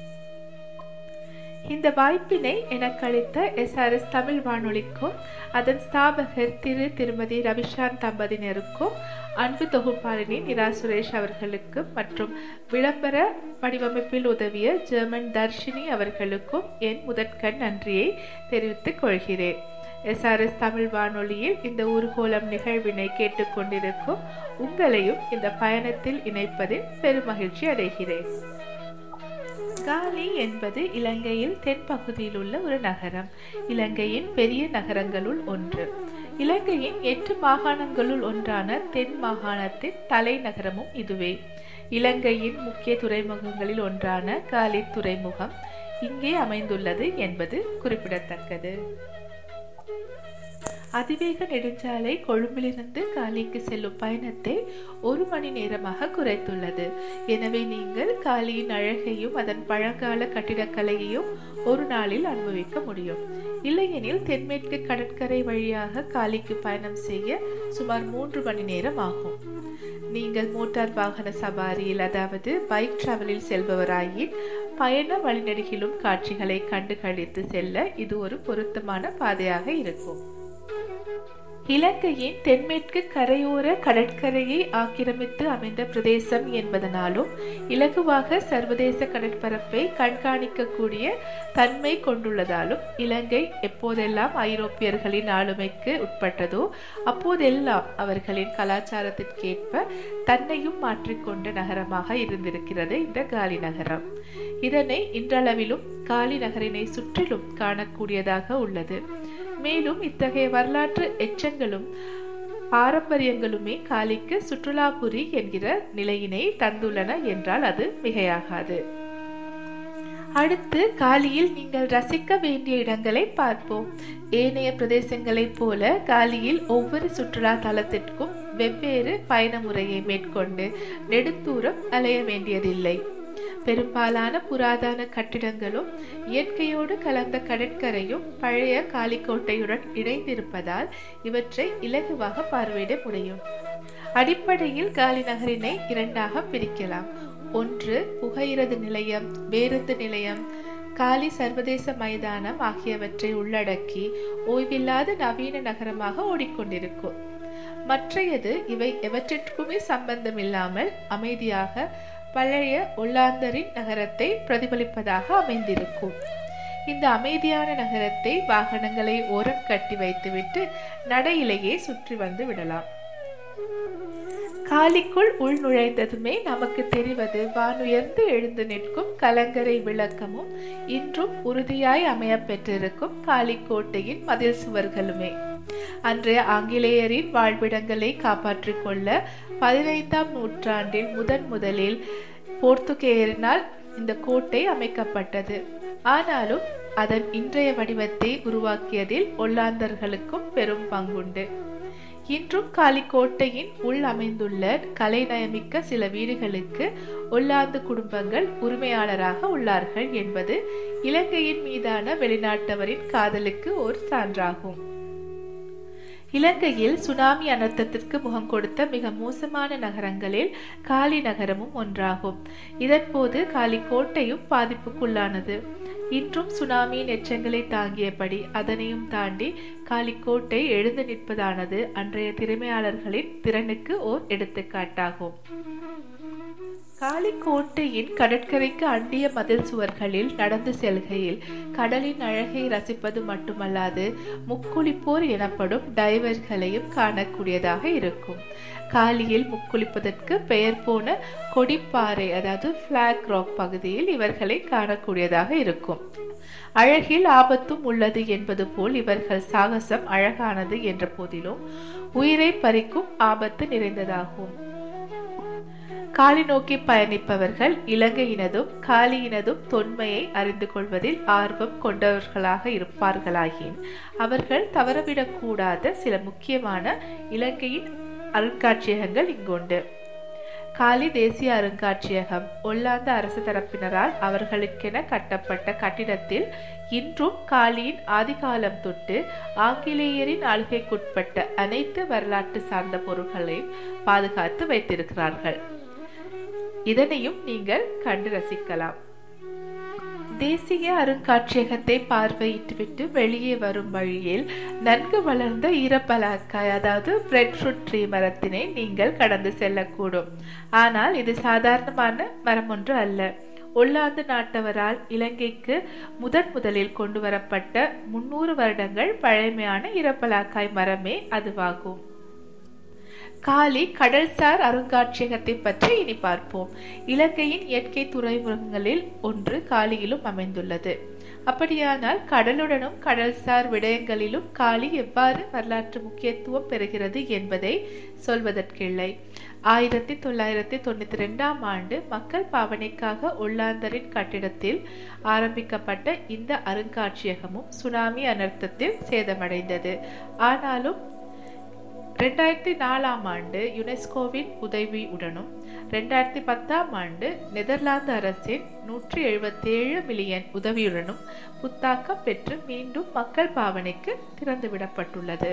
இந்த வாய்ப்பினை எனக்கு அளித்த எஸ்ஆர்எஸ் தமிழ் வானொலிக்கும் அதன் ஸ்தாபகர் திரு திருமதி ரவிஷாந்த் தம்பதியினருக்கும் அன்பு தொகுப்பாளினி நிரா சுரேஷ் அவர்களுக்கும் மற்றும் விளம்பர வடிவமைப்பில் உதவிய ஜெர்மன் தர்ஷினி அவர்களுக்கும் என் முதற்கண் நன்றியை தெரிவித்துக் கொள்கிறேன். எஸ்ஆர்எஸ் தமிழ் வானொலியில் இந்த ஊர்கோளம் நிகழ்வினை கேட்டுக்கொண்டிருக்கும் உங்களையும் இந்த பயணத்தில் இணைப்பதில் பெருமகிழ்ச்சி அடைகிறேன். காலி என்பது இலங்கையில் தென்பகுதியில் உள்ள ஒரு நகரம். இலங்கையின் பெரிய நகரங்களுள் ஒன்று. இலங்கையின் எட்டு மாகாணங்களுள் ஒன்றான தென் மாகாணத்தின் தலைநகரமும் இதுவே. இலங்கையின் முக்கிய துறைமுகங்களில் ஒன்றான காலி துறைமுகம் இங்கே அமைந்துள்ளது என்பது குறிப்பிடத்தக்கது. அதிவேக நெடுஞ்சாலை கொழும்பிலிருந்து காலிக்கு செல்லும் பயணத்தை ஒரு மணி நேரமாக குறைத்துள்ளது. எனவே நீங்கள் காலியின் அழகையும் அதன் பழங்கால கட்டிடக்கலையையும் ஒரு நாளில் அனுபவிக்க முடியும். இல்லையெனில் தென்மேற்கு கடற்கரை வழியாக காலிக்கு பயணம் செய்ய சுமார் மூன்று மணி நேரம் ஆகும். நீங்கள் மோட்டார் வாகன சவாரியில் அதாவது பைக் டிராவலில் செல்பவராயின் பயண வழிநெடுகிலும் காட்சிகளை கண்டு கழித்து செல்ல இது ஒரு பொருத்தமான பாதையாக இருக்கும். இலங்கையின் தென்மேற்கு கரையோர கடற்கரையை ஆக்கிரமித்து அமைந்த பிரதேசம் என்பதனாலும் இலகுவாக சர்வதேச கடற்பரப்பை கண்காணிக்கக்கூடிய தன்மை கொண்டுள்ளதாலும் இலங்கை எப்போதெல்லாம் ஐரோப்பியர்களின் ஆளுமைக்கு உட்பட்டதோ அப்போதெல்லாம் அவர்களின் கலாச்சாரத்திற்கேற்ப தன்னையும் மாற்றிக்கொண்ட நகரமாக இருந்திருக்கிறது இந்த காலி நகரம். இதனை இன்றளவிலும் காலி நகரினை சுற்றிலும் காணக்கூடியதாக உள்ளது. மேலும் இத்தகைய வரலாற்று எச்சங்களும் பாரம்பரியங்களுமே காலிக்கு சுற்றுலாபுரி என்கிற நிலையினை தந்துள்ளன என்றால் அது மிகையாகாது. அடுத்து காலியில் நீங்கள் ரசிக்க வேண்டிய இடங்களை பார்ப்போம். ஏனைய பிரதேசங்களைப் போல காலியில் ஒவ்வொரு சுற்றுலா தலத்திற்கும் வெவ்வேறு பயண முறையை மேற்கொண்டு நெடுந்தூரம் அலைய வேண்டியதில்லை. பெரும்பாலான புராதன கட்டிடங்களும் இயற்கையோடு கலந்த கடற்கரையும் பழைய காலிக்கோட்டையுடன் இணைந்திருப்பதால் இவற்றை இலகுவாக பார்வையிட முடியும். அடிப்படையில் காலி நகரினை இரண்டாக பிரிக்கலாம். ஒன்று புகையிரத நிலையம், பேருந்து நிலையம், காலி சர்வதேச மைதானம் ஆகியவற்றை உள்ளடக்கி ஓய்வில்லாத நவீன நகரமாக ஓடிக்கொண்டிருக்கும். மற்றையது இவை எவற்றிற்குமே சம்பந்தமில்லாமல் அமைதியாக பழைய ஒல்லாந்தரின் நகரத்தை பிரதிபலிப்பதாக அமைந்திருக்கும். இந்த அமைதியான நகரத்தை வாகனங்களை ஓரம் கட்டி வைத்துவிட்டு நடையிலேயே சுற்றி வந்து விடலாம். காலிக்குள் உள் நுழைந்ததுமே நமக்கு தெரிவது வானுயர்ந்து எழுந்து நிற்கும் கலங்கரை விளக்கமும் இன்றும் உறுதியாய் அமைய பெற்றிருக்கும் காலிக்கோட்டையின் மதில் சுவர்களுமே. அன்றைய ஆங்கிலேயரின் வாழ்விடங்களை காப்பாற்றிக் கொள்ள பதினைந்தாம் நூற்றாண்டில் முதன் முதலில் போர்த்துகேயரினால் இந்த கோட்டை அமைக்கப்பட்டது. ஆனாலும் அதன் இன்றைய வடிவத்தை உருவாக்கியதில் ஒல்லாந்தர்களுக்கும் பெரும் பங்குண்டு. இன்றும் காலிக்கோட்டையின் உள் அமைந்துள்ள கலைநயமிக்க சில வீடுகளுக்கு ஒல்லாந்து குடும்பங்கள் உரிமையாளராக உள்ளார்கள் என்பது இலங்கையின் மீதான வெளிநாட்டவரின் காதலுக்கு ஒரு சான்றாகும். இலங்கையில் சுனாமி அனர்த்தத்திற்கு முகம் கொடுத்த மிக மோசமான நகரங்களில் காலி நகரமும் ஒன்றாகும். இதன்போது காலிக்கோட்டையும் பாதிப்புக்குள்ளானது. இன்றும் சுனாமியின் எச்சங்களை தாங்கியபடி அதனையும் தாண்டி காலிக்கோட்டை எழுந்து நிற்பதானது அன்றைய திறமையாளர்களின் திறனுக்கு ஓர் எடுத்துக்காட்டாகும். காலிக்கோட்டையின் கடற்கரைக்கு அண்டிய மதில் சுவர்களில் நடந்து செல்கையில் கடலின் அழகை ரசிப்பது மட்டுமல்லாது முக்குளிப்போர் எனப்படும் டைவர்களையும் காணக்கூடியதாக இருக்கும். காலியில் முக்குளிப்பதற்கு பெயர் போன கொடிப்பாறை அதாவது பிளாக் ராக் பகுதியில் இவர்களை காணக்கூடியதாக இருக்கும். அழகில் ஆபத்தும் உள்ளது என்பது போல் இவர்கள் சாகசம் அழகானது என்ற போதிலும் உயிரை பறிக்கும் ஆபத்து நிறைந்ததாகும். காலி நோக்கி பயணிப்பவர்கள் இலங்கையினதும் காலியினதும் தொன்மையை அறிந்து கொள்வதில் ஆர்வம் கொண்டவர்களாக இருப்பார்களாயின் அவர்கள் தவறவிடக்கூடாத சில முக்கியமான இலங்கையின் அருங்காட்சியகங்கள் இங்குண்டு. காலி தேசிய அருங்காட்சியகம் ஒல்லாந்த அரசு தரப்பினரால் அவர்களுக்கென கட்டப்பட்ட கட்டிடத்தில் இன்றும் காலியின் ஆதிகாலம் தொட்டு ஆங்கிலேயரின் ஆளுகைக்குட்பட்ட அனைத்து வரலாற்று சார்ந்த பொருட்களையும் பாதுகாத்து வைத்திருக்கிறார்கள். இதனையும் நீங்கள் கண்டு ரசிக்கலாம். தேசிய அருங்காட்சியகத்தை பார்வையிட்டுவிட்டு வெளியே வரும் வழியில் நன்கு வளர்ந்த ஈரப்பலாக்காய் அதாவது பிரெட் ஃப்ரூட் ட்ரீ மரத்தினை நீங்கள் கடந்து செல்லக்கூடும். ஆனால் இது சாதாரணமான மரம் ஒன்று அல்ல. ஒல்லாந்து நாட்டவரால் இலங்கைக்கு முதன் முதலில் கொண்டு வரப்பட்ட முன்னூறு வருடங்கள் பழமையான ஈரப்பலாக்காய் மரமே அதுவாகும். காலி கடல்சார் அருங்காட்சியகத்தை பற்றி இனி பார்ப்போம். இலங்கையின் இயற்கை துறைமுகங்களில் ஒன்று காலியிலும் அமைந்துள்ளது. அப்படியானால் கடலுடனும் கடல்சார் விடயங்களிலும் காலி எவ்வாறு வரலாற்று முக்கியத்துவம் பெறுகிறது என்பதை சொல்வதற்கில்லை. ஆயிரத்தி தொள்ளாயிரத்தி தொண்ணூத்தி ரெண்டாம் ஆண்டு மக்கள் பாவனைக்காக ஒல்லாந்தரின் கட்டிடத்தில் ஆரம்பிக்கப்பட்ட இந்த அருங்காட்சியகமும் சுனாமி அனர்த்தத்தில் சேதமடைந்தது. ஆனாலும் ரெண்டாயிரத்தி நாலாம் ஆண்டு யுனெஸ்கோவின் உதவியுடனும் ரெண்டாயிரத்தி பத்தாம் ஆண்டு நெதர்லாந்து அரசின் நூற்றி எழுபத்தி ஏழு மில்லியன் உதவியுடனும் புத்தாக்கம் பெற்று மீண்டும் மக்கள் பாவனைக்கு திறந்துவிடப்பட்டுள்ளது.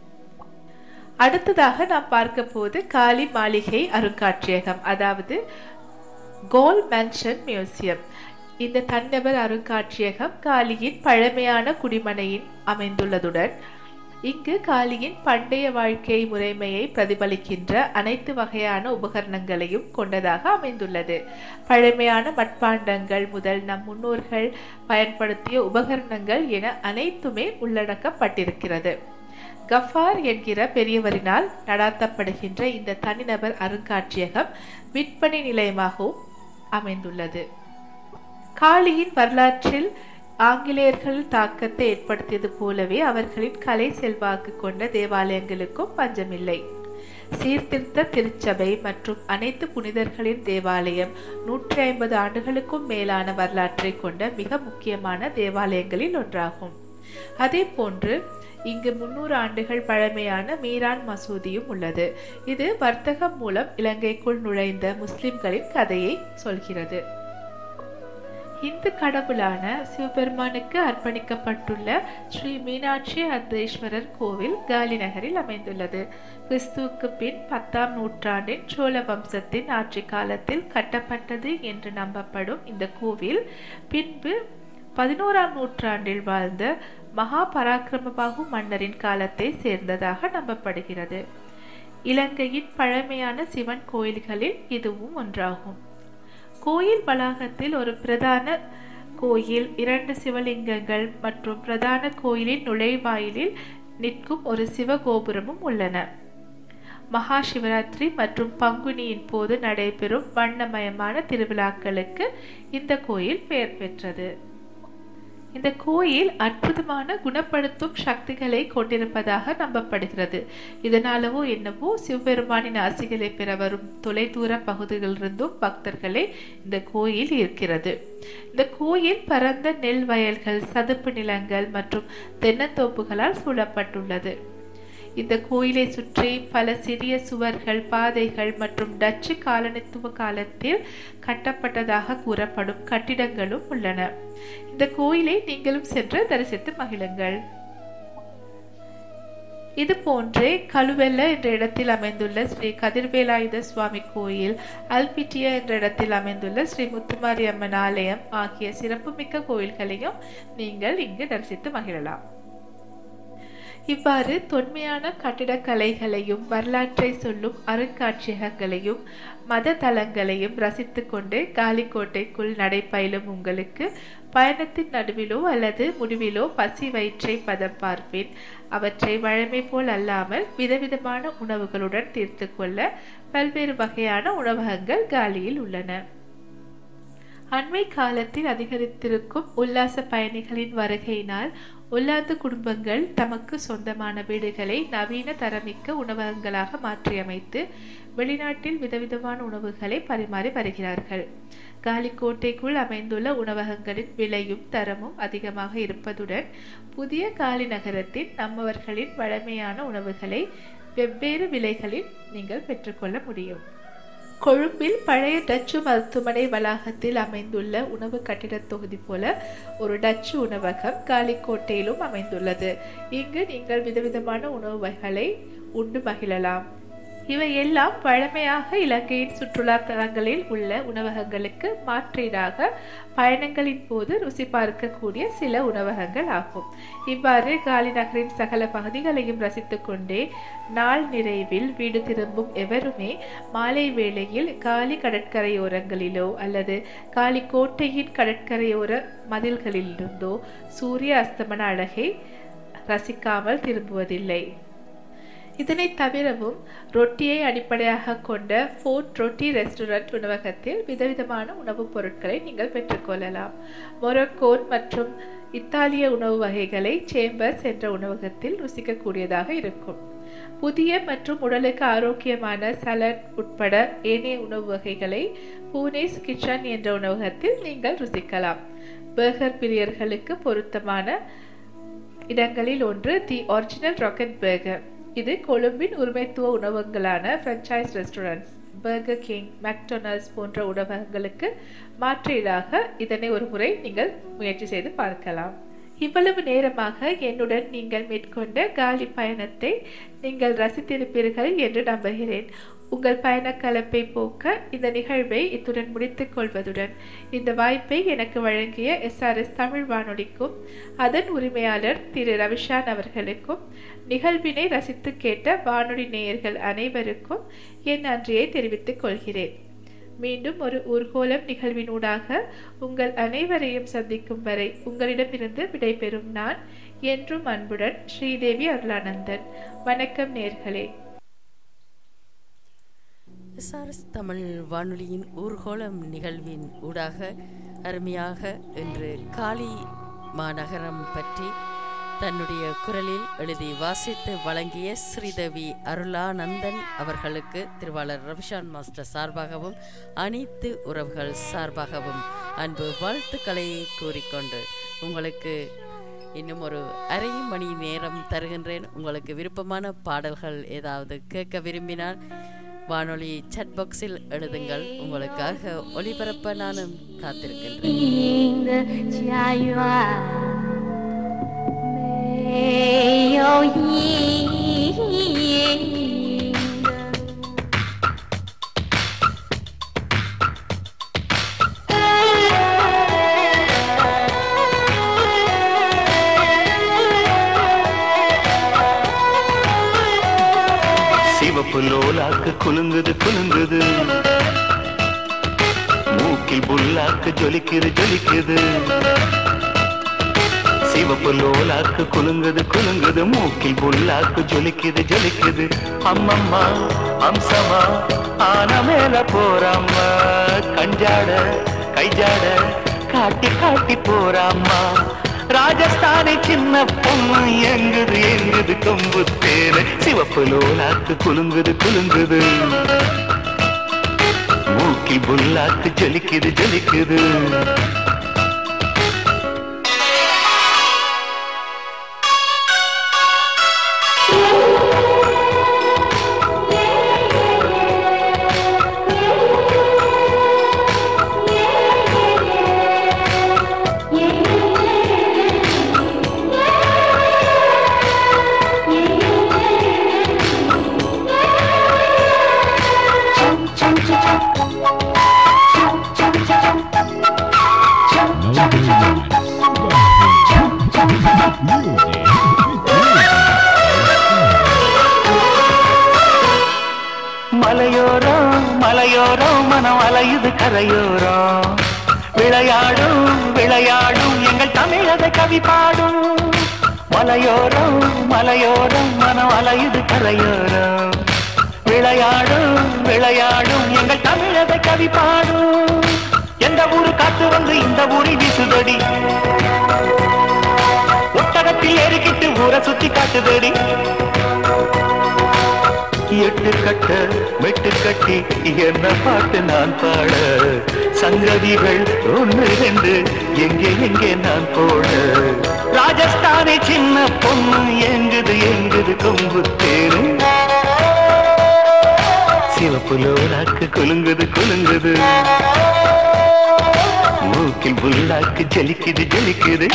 அடுத்ததாக நாம் பார்க்க போது காலி மாளிகை அருங்காட்சியகம் அதாவது கோல் மேன்ஷன் மியூசியம். இந்த தனிநபர் அருங்காட்சியகம் காலியின் பழமையான குடிமனையின் அமைந்துள்ளதுடன் இங்கு காலியின் பண்டைய வாழ்க்கை முறைமையை பிரதிபலிக்கின்ற அனைத்து வகையான உபகரணங்களையும் கொண்டதாக அமைந்துள்ளது. பழமையான மட்பாண்டங்கள் முதல் நம் முன்னோர்கள் பயன்படுத்திய உபகரணங்கள் என அனைத்துமே உள்ளடக்கப்பட்டிருக்கிறது. கஃபார் என்கிற பெரியவரினால் நடாத்தப்படுகின்ற இந்த தனிநபர் அருங்காட்சியகம் விற்பனை நிலையமாகவும் அமைந்துள்ளது. காலியின் வரலாற்றில் ஆங்கிலேயர்கள் தாக்கத்தை ஏற்படுத்தியது போலவே அவர்களின் கலை செல்வாக்கு கொண்ட தேவாலயங்களுக்கும் பஞ்சமில்லை. சீர்திருத்த திருச்சபை மற்றும் அனைத்து புனிதர்களின் தேவாலயம் நூற்றி ஐம்பது ஆண்டுகளுக்கும் மேலான வரலாற்றை கொண்ட மிக முக்கியமான தேவாலயங்களில் ஒன்றாகும். அதே போன்று இங்கு முன்னூறு ஆண்டுகள் பழமையான மீரான் மசூதியும் உள்ளது. இது வர்த்தகம் மூலம் இலங்கைக்குள் நுழைந்த முஸ்லிம்களின் கதையை சொல்கிறது. இந்து கடவுளான சிவபெருமானுக்கு அர்ப்பணிக்கப்பட்டுள்ள ஸ்ரீ மீனாட்சி அர்த்தேஸ்வரர் கோவில் காலி நகரில் அமைந்துள்ளது. கிறிஸ்துவுக்கு பின் பத்தாம் நூற்றாண்டின் சோழ வம்சத்தின் ஆட்சி காலத்தில் கட்டப்பட்டது என்று நம்பப்படும் இந்த கோவில் பின்பு பதினோராம் நூற்றாண்டில் வாழ்ந்த மகா பராக்கிரமபாகு மன்னரின் காலத்தை சேர்ந்ததாக நம்பப்படுகிறது. இலங்கையின் பழமையான சிவன் கோயில்களில் இதுவும் ஒன்றாகும். கோயில் வளாகத்தில் ஒரு பிரதான கோயில், இரண்டு சிவலிங்கங்கள் மற்றும் பிரதான கோயிலின் நுழைவாயிலில் நிற்கும் ஒரு சிவகோபுரமும் உள்ளன. மகா சிவராத்திரி மற்றும் பங்குனியின் போது நடைபெறும் வண்ணமயமான திருவிழாக்களுக்கு இந்த கோயில் பெயர் பெற்றது. இந்த கோயில் அற்புதமான குணப்படுத்தும் சக்திகளை கொண்டிருப்பதாக நம்பப்படுகிறது. இதனாலவோ என்னவோ சிவபெருமானின் ஆசிகளை பெற வரும் தொலைதூர பகுதிகளிலிருந்தும் பக்தர்களே இந்த கோயில் இருக்கிறது. இந்த கோயில் பரந்த நெல் வயல்கள், சதுப்பு நிலங்கள் மற்றும் தென்னந்தோப்புகளால் சூழப்பட்டுள்ளது. இந்த கோயிலை சுற்றி பல சிறிய சுவர்கள், பாதைகள் மற்றும் டச்சு காலனித்துவ காலத்தில் கட்டப்பட்டதாக கூறப்படும் கட்டிடங்களும் உள்ளன. இந்த கோயிலை நீங்களும் சென்று தரிசித்து மகிழுங்கள். இது போன்றே கழுவெல்ல என்ற இடத்தில் அமைந்துள்ள ஸ்ரீ கதிர்வேலாயுத சுவாமி கோயில், அல்பிட்டியா என்ற இடத்தில் அமைந்துள்ள ஸ்ரீ முத்துமாரி அம்மன் ஆலயம் ஆகிய சிறப்புமிக்க கோயில்களையும் நீங்கள் இங்கு தரிசித்து மகிழலாம். இவ்வாறு தொன்மையான கட்டிடக்கலைகளையும் வரலாற்றை சொல்லும் அருங்காட்சியகங்களையும் மத தலங்களையும் ரசித்து கொண்டு காலிக்கோட்டைக்குள் நடைபயிலும் உங்களுக்கு பயணத்தின் நடுவிலோ அல்லது முடிவிலோ பசி வயிற்றை பதம் பார்ப்பேன். அவற்றை வழமை போல் அல்லாமல் விதவிதமான உணவுகளுடன் தீர்த்து கொள்ள பல்வேறு வகையான உணவகங்கள் காலியில் உள்ளன. அண்மை காலத்தில் அதிகரித்திருக்கும் உல்லாச பயணிகளின் வருகையினால் உல்லாந்து குடும்பங்கள் தமக்கு சொந்தமான வீடுகளை நவீன தரமிக்க உணவகங்களாக மாற்றியமைத்து வெளிநாட்டில் விதவிதமான உணவுகளை பரிமாறி வருகிறார்கள். காலிக்கோட்டைக்குள் அமைந்துள்ள உணவகங்களின் விலையும் தரமும் அதிகமாக இருப்பதுடன் புதிய காலி நகரத்தின் நம்மவர்களின் வழமையான உணவுகளை வெவ்வேறு விலைகளில் நீங்கள் பெற்றுக்கொள்ள முடியும். கொழும்பில் பழைய டச்சு மருத்துவமனை வளாகத்தில் அமைந்துள்ள உணவு கட்டிட தொகுதி போல ஒரு டச்சு உணவகம் காலிக்கோட்டையிலும் அமைந்துள்ளது. இங்கு நீங்கள் விதவிதமான உணவு வகைகளை உண்டு மகிழலாம். இவை எல்லாம் பழமையாக இலங்கையின் சுற்றுலா தலங்களில் உள்ள உணவகங்களுக்கு மாற்றீடாக பயணங்களின் போது ருசி பார்க்கக்கூடிய சில உணவகங்கள் ஆகும். இவ்வாறு காலி நகரின் சகல பகுதிகளையும் ரசித்து கொண்டே நாள் நிறைவில் வீடு திரும்பும் எவருமே மாலை வேளையில் காலி கடற்கரையோரங்களிலோ அல்லது காலி கோட்டையின் கடற்கரையோர மதில்களிலிருந்தோ சூரிய அஸ்தமன அழகை ரசிக்காமல் திரும்புவதில்லை. இதனை தவிரவும் ரொட்டியை அடிப்படையாக கொண்ட ஃபோர்ட் ரொட்டி ரெஸ்டாரண்ட் உணவகத்தில் விதவிதமான உணவுப் பொருட்களை நீங்கள் பெற்றுக்கொள்ளலாம். மொரோக்கோன் மற்றும் இத்தாலிய உணவு வகைகளை சேம்பர்ஸ் என்ற உணவகத்தில் ருசிக்கக்கூடியதாக இருக்கும். புதிய மற்றும் உடலுக்கு ஆரோக்கியமான சலட் உட்பட ஏனைய உணவு வகைகளை பூனேஸ் கிச்சன் என்ற உணவகத்தில் நீங்கள் ருசிக்கலாம். பர்கர் பிரியர்களுக்கு பொருத்தமான இடங்களில் ஒன்று தி ஒரிஜினல் ராக்கெட் பர்கர். இது கொழும்பின் உரிமைத்துவ உணவகங்களான franchise restaurants, Burger King, McDonald's போன்ற உணவகங்களுக்கு மாற்றீடாக இதனை ஒரு முறை நீங்கள் முயற்சி செய்து பார்க்கலாம். இவ்வளவு நேரமாக என்னுடன் நீங்கள் மேற்கொண்ட காலி பயணத்தை நீங்கள் ரசித்திருப்பீர்கள் என்று நம்புகிறேன். உங்கள் பயண கலப்பை போக்க இந்த நிகழ்வை இத்துடன் முடித்துக் கொள்வதுடன் இந்த வாய்ப்பை எனக்கு வழங்கிய எஸ் ஆர் எஸ் தமிழ் வானொலிக்கும் அதன் உரிமையாளர் திரு ரவிஷான் அவர்களுக்கும் நிகழ்வினை ரசித்து கேட்ட வானொலி நேயர்கள் அனைவருக்கும் என் நன்றியை தெரிவித்துக் கொள்கிறேன். மீண்டும் ஒரு ஊர்கோலம் நிகழ்வினூடாக உங்கள் அனைவரையும் சந்திக்கும் வரை உங்களிடமிருந்து விடைபெறும் நான் என்றும் அன்புடன் ஸ்ரீதேவி அருளானந்தன். வணக்கம் நேர்களே. எஸ்ஆர்எஸ் தமிழ் வானொலியின் ஊர்கோலம் நிகழ்வின் ஊடாக அருமையாக இன்று காலி மாநகரம் பற்றி தன்னுடைய குரலில் எழுதி வாசித்து வழங்கிய ஸ்ரீதேவி அருளானந்தன் அவர்களுக்கு திருவாளர் ரவிஷான் மாஸ்டர் சார்பாகவும் அனைத்து உறவுகள் சார்பாகவும் அன்பு வாழ்த்துக்களை கூறிக்கொண்டு உங்களுக்கு இன்னும் ஒரு அரை மணி நேரம் தருகின்றேன். உங்களுக்கு விருப்பமான பாடல்கள் ஏதாவது கேட்க விரும்பினால் வானொலி சாட் பாக்ஸில் எழுதுங்கள். உங்களுக்காக ஒளிபரப்ப நானும் காத்திருக்கின்றேன். சிவப்பு லோலாக்கு குலுங்குது குலுங்குது, மூக்கில் புல்லாக்கு ஜொலிக்குது ஜொலிக்குது. சிவப்பு லோலாக்கு குலுங்குது குலுங்குது, மூக்கில் புல்லாக்கு ஜொலிக்குது ஜொலிக்குது. அம்மம்மா அம்சமா ஆன மேல போறாம்மா, கஞ்சாட கைஜாட காட்டி காட்டி போறாம்மா. ராஜஸ்தானி சின்ன பொண்ணு எங்குது எங்குது கொம்பு தேன. சிவப்பு லோலாக்கு குலுங்குது குலுங்குது, மூக்கில் புல்லாக்கு ஜொலிக்குது ஜொலிக்குது. Oh மலையோரம் மலையோரம் மனம் அலையுது கரையோரம் விளையாடும் விளையாடும் எங்கள் தமிழக கவி பாடும் மலையோரம் மலையோரம் மனம் அலையுது கரையோரம் விளையாடும் விளையாடும் எங்கள் தமிழக கவி பாடும் எந்த ஊரு காத்து வந்து இந்த ஊரை வீசுதடி ஒட்டகத்தில் ஏறிக்கிட்டு ஊரை சுத்தி காட்டுதடி எட்டு கட்ட மெட்டு கட்டி என்ன பாட்டு நான் பாட சங்கதிகள் ஒன்று ரெண்டு எங்கே எங்கே நான் போட ராஜஸ்தானே சின்ன பொண்ணு எங்குது எங்குது கொம்பு தேரு சிவப்புலோடாக்கு குலுங்குது குலுங்குது மூக்கில் புல்லாக்கு ஜலிக்குது ஜலிக்குது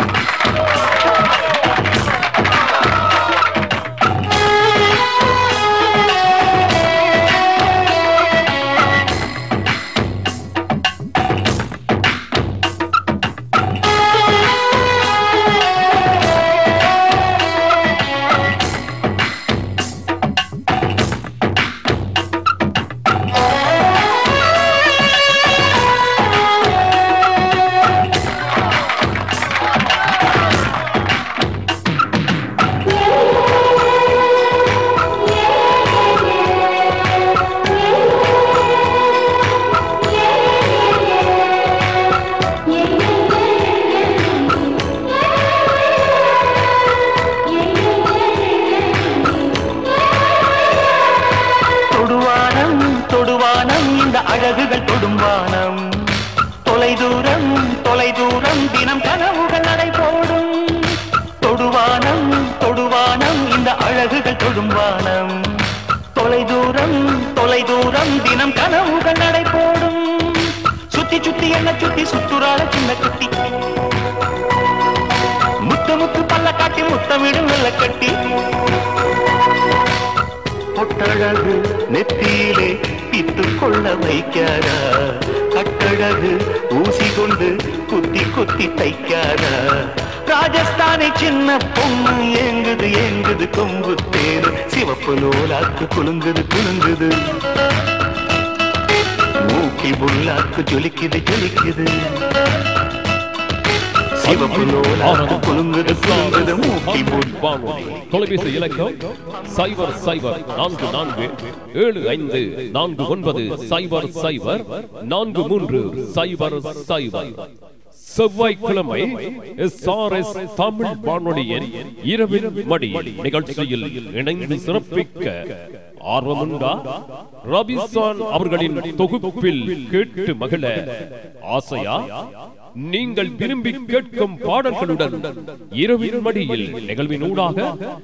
அழகுகள் தொடும்பானம் தொலை தூரம் தொலை தூரம் தினம் கனவுகள் நடைபோடும் தொடுவானம் தொடுவானம் இந்த அழகுகள் தொடும்பானம் தொலை தூரம் தொலை தூரம் தினம் கனவுகள் நடைபோடும் சுத்தி சுத்தி என்ன சுத்தி சுத்துறாள சின்ன குட்டி முத்து முத்து பல்ல காட்டி முத்தமிடும் வெள்ள கட்டி பொட்டழகு நெத்தியிலே பித்து கொள்ள வைக்காரா கட்டழகு ஊசி கொண்டு குத்தி குத்தி தைக்காரா ராஜஸ்தானை சின்ன பொண்ணு ஏங்குது ஏங்குது கொம்பு தேரு சிவப்பு லோலாக்கு குலுங்குது குலுங்குது மூக்கி புல்லாக்கு ஜொலிக்குது ஜொலிக்குது தொலைபேசி இலக்கம் சைபர் சைபர் நான்கு நான்கு ஏழு ஐந்து நான்கு ஒன்பது சைபர் சைபர் நான்கு மூன்று சைபர் சைபர் செவ்வாய்க்கிழமை எஸ்ஆர்எஸ் தமிழ் வானொலியின் இரவின் மடி நிகழ்ச்சியில் இணைந்து சிறப்பிக்க ஆர்வமுண்டா? ரபிசான் அவர்களின் தொகுப்பில் கேட்டு மகிழ ஆசையா? நீங்கள் விரும்பி கேட்கும் பாடல்களுடன் இரவின் மடியில் நிகழ்வின் ஊடாக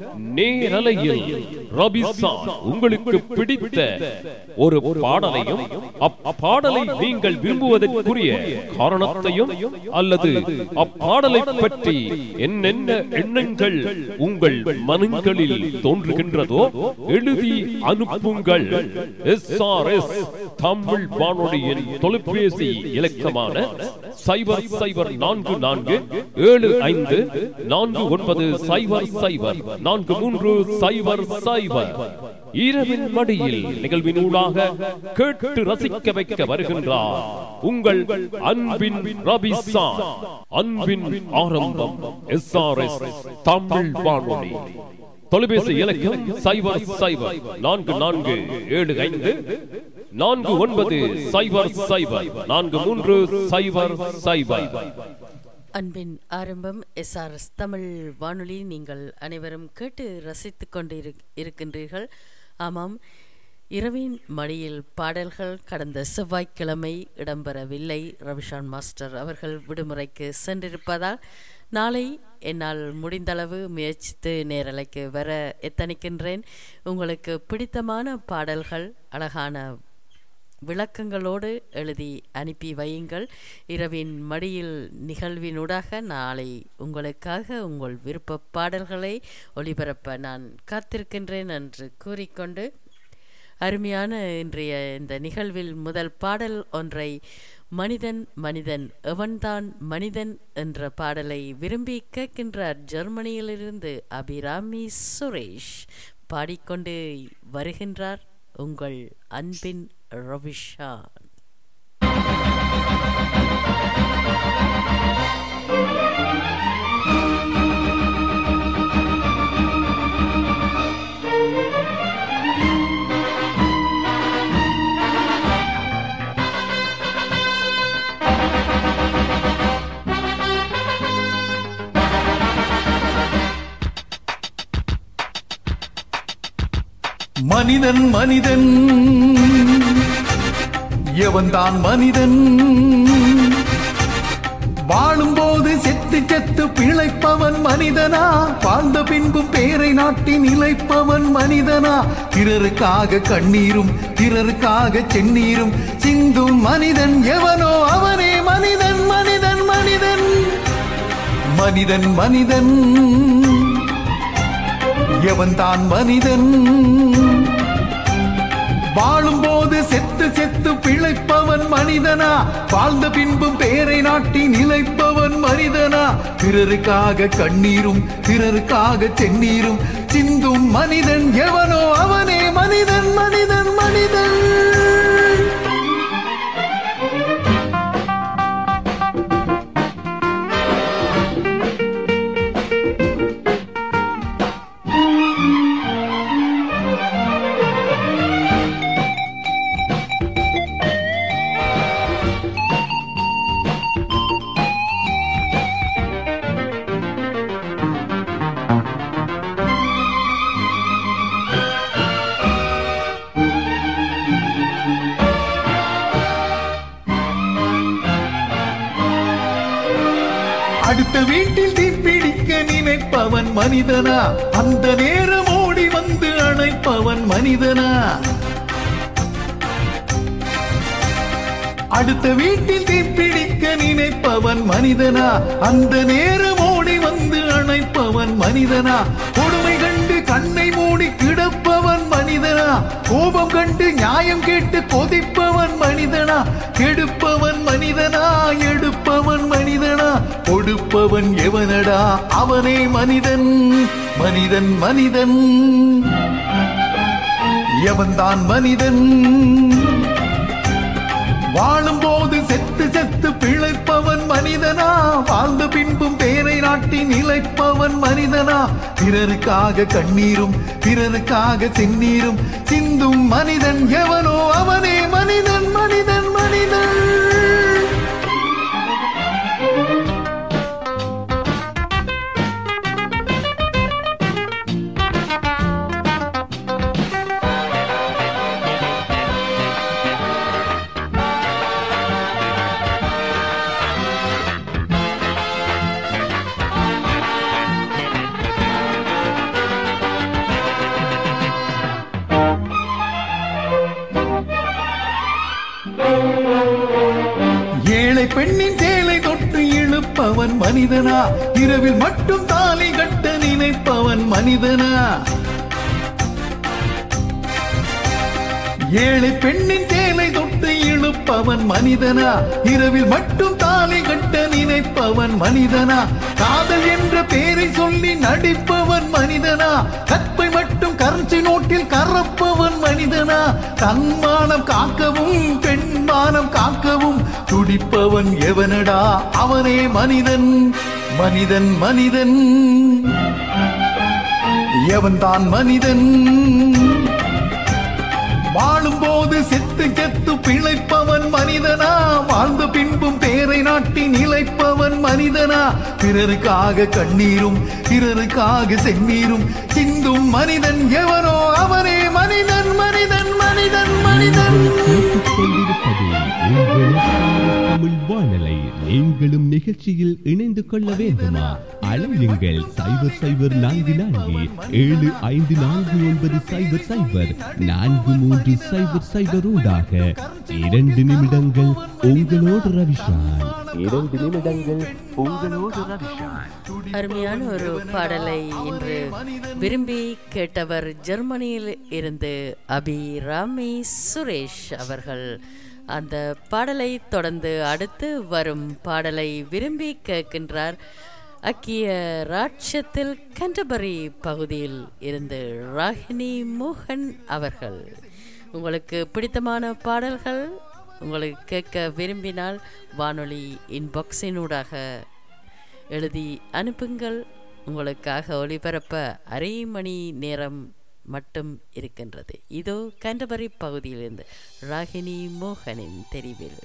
நேரலையில் ரபிசான் உங்களுக்கு பிடித்த ஒரு பாடலையும் அப்பாடலை நீங்கள் விரும்புவதற்குரிய காரணத்தையும் அல்லது அப்பாடலை பற்றி என்னென்ன எண்ணங்கள் உங்கள் மனங்களில் தோன்றுகின்றதோ எழுதி அனுப்புங்கள். எஸ்ஆர்எஸ் தமிழ் வானொலியின் தொலைபேசி இலக்கமான சைபர் சைபர் நான்கு நான்கு ஏழு ஐந்து நான்கு ஒன்பது சைபர் சைபர் நான்கு மூன்று சைபர் சைபர். இரவின் மடியில் நிகழ்வின் ஊடாக கேட்டு ரசிக்க வைக்க வருகின்றார் உங்கள் அன்பின் ரபிசான். அன்பின் ஆரம்பம் எஸ்ஆர்எஸ் தமிழ் வானொலி. தொலைபேசி இலக்கம் சைபர் சைபர் நான்கு நான்கு ஏழு ஐந்து நான்கு ஒன்பது சைபர் சைபர் நான்கு மூன்று சைபர் சைபர். அன்பின் ஆரம்பம் எஸ்ஆர்எஸ் தமிழ் வானொலி. நீங்கள் அனைவரும் கேட்டு ரசித்துக் கொண்டு இருக்கின்றீர்கள். ஆமாம், இரவின் மடியில் பாடல்கள் கடந்த செவ்வாய்க்கிழமை இடம்பெறவில்லை. ரவிஷான் மாஸ்டர் அவர்கள் விடுமுறைக்கு சென்றிருப்பதால் நாளை என்னால் முடிந்தளவு முயற்சித்து நேரலைக்கு வர எத்தனிக்கின்றேன். உங்களுக்கு பிடித்தமான பாடல்கள் அழகான விளக்கங்களோடு எழுதி அனுப்பி வையுங்கள். இரவின் மடியில் நிகழ்வினூடாக நாளை உங்களுக்காக உங்கள் விருப்ப பாடல்களை ஒளிபரப்ப நான் காத்திருக்கின்றேன் என்று கூறிக்கொண்டு அருமையான இன்றைய இந்த நிகழ்வில் முதல் பாடல் ஒன்றை மனிதன் மனிதன் எவன்தான் மனிதன் என்ற பாடலை விரும்பி கேட்கின்றார் ஜெர்மனியிலிருந்து அபிராமி சுரேஷ். பாடிக்கொண்டு வருகின்றார் உங்கள் அன்பின் ரவிஷான். மனிதன் மனிதன் எவன்தான் மனிதன், வாழும்போது செத்து செத்து பிழைப்பவன் மனிதனா, வாழ்ந்த பின்பும் பேரை நாட்டி நிலைப்பவன் மனிதனா, பிறருக்காக கண்ணீரும் பிறருக்காக செந்நீரும் சிந்தும் மனிதன் எவனோ அவனே மனிதன் மனிதன் மனிதன் மனிதன் மனிதன் எவன்தான் மனிதன், வாழும்போது செத்து செத்து பிழைப்பவன் மனிதனா, வாழ்ந்த பின்பும் பேரை நாட்டி நிலைப்பவன் மனிதனா, பிறருக்காக கண்ணீரும் பிறருக்காக செந்நீரும் சிந்தும் மனிதன் எவனோ அவனே மனிதன் மனிதன் மனிதன். அடுத்த வீட்டில் தீப்பிடிக்க நினைப்பவன் மனிதனா, அந்த நேரம் ஓடி வந்து அணைப்பவன் மனிதனா, அடுத்த வீட்டில் தீப்பிடிக்க நினைப்பவன் மனிதனா, அந்த நேரம் ஓடி வந்து அணைப்பவன் மனிதனா, கொடுமை கண்டு கண்ணை மூடி கிடப்பவன் மனிதனா, கோபம் கண்டு நியாயம் கேட்டு கொதிப்பவன் மனிதனா, கெடுப்பவன் மனிதனா எடுப்பவன் மனிதனா, கொடுப்பவன் எவனடா அவனே மனிதன் மனிதன் மனிதன் எவன்தான் மனிதன், வாழும்போது செத்து செத்து பிழைப்பவன் மனிதனா, வாழ்ந்த பின்பும் பேரை நாட்டி நிலைப்பவன் மனிதனா, பிறருக்காக கண்ணீரும் பிறருக்காக செந்நீரும் சிந்தும் மனிதன் எவனோ அவனே மனிதன் மனிதன் மனிதன். பெண்ணின் சேலை தொட்டு இழுப்பவன் மனிதனா, இரவில் மட்டும் தாலி கட்ட நினைப்பவன் மனிதனா, ஏழை பெண்ணின் சேலை தொட்டு இழுப்பவன் மனிதனா, இரவில் மட்டும் தாலி கட்ட நினைப்பவன் மனிதனா, காதல் என்ற பெயரை சொல்லி நடிப்பவன் மனிதனா, கற்பை மட்டும் கரன்சி நோட்டில் கறப்பவன் மனிதனா, தன்மானம் காக்கவும் பெண்மானம் காக்கவும் துடிப்பவன் எவனடா அவனே மனிதன் மனிதன் மனிதன் எவன்தான் மனிதன், வாழும்போது செத்து செத்து பிழைப்பவன் மனிதனா, வாழ்ந்த பின்பும் பேரை நாட்டி நிலைப்பவன் மனிதனா, பிறருக்காக கண்ணீரும் பிறருக்காக செந்நீரும் சிந்தும் மனிதன் எவனோ அவனே மனிதன் மனிதன் மனிதன் மனிதன். கேட்டுக்கொண்டிருப்பது தமிழ் வானலை நீங்களும் நிகழ்ச்சியில் இணைந்து கொள்ள வேண்டுமா? அழையுங்கள் சைபர் சைபர் நான்கு நான்கு ஏழு ஐந்து நான்கு ஒன்பது சைபர் சைபர் நான்கு மூன்று சைபர் சைபர் ஊடாக. இரண்டு நிமிடங்கள் உங்களோடு ரவிஷான். இரண்டு நிமிடங்கள் உங்களோடு ரவிஷான். அருமையான ஒரு பாடலை இன்று விரும்பி கேட்டவர் ஜெர்மனியில் இருந்து அபிராமி சுரேஷ் அவர்கள். அந்த பாடலை தொடர்ந்து அடுத்து வரும் பாடலை விரும்பி கேட்கின்றார் அக்கிய ராட்சத்தில் கண்டபரி பகுதியில் இருந்து ராகினி மோகன் அவர்கள். உங்களுக்கு பிடித்தமான பாடல்கள் உங்களுக்கு கேட்க விரும்பினால் வானொலி இன்பாக்ஸினூடாக எழுதி அனுப்புங்கள். உங்களுக்காக ஒளிபரப்ப அரை மணி நேரம் மட்டும் இருக்கின்றது. இதோ கண்டபரி பகுதியிலிருந்து ராகினி மோகனின் தெரிவில்.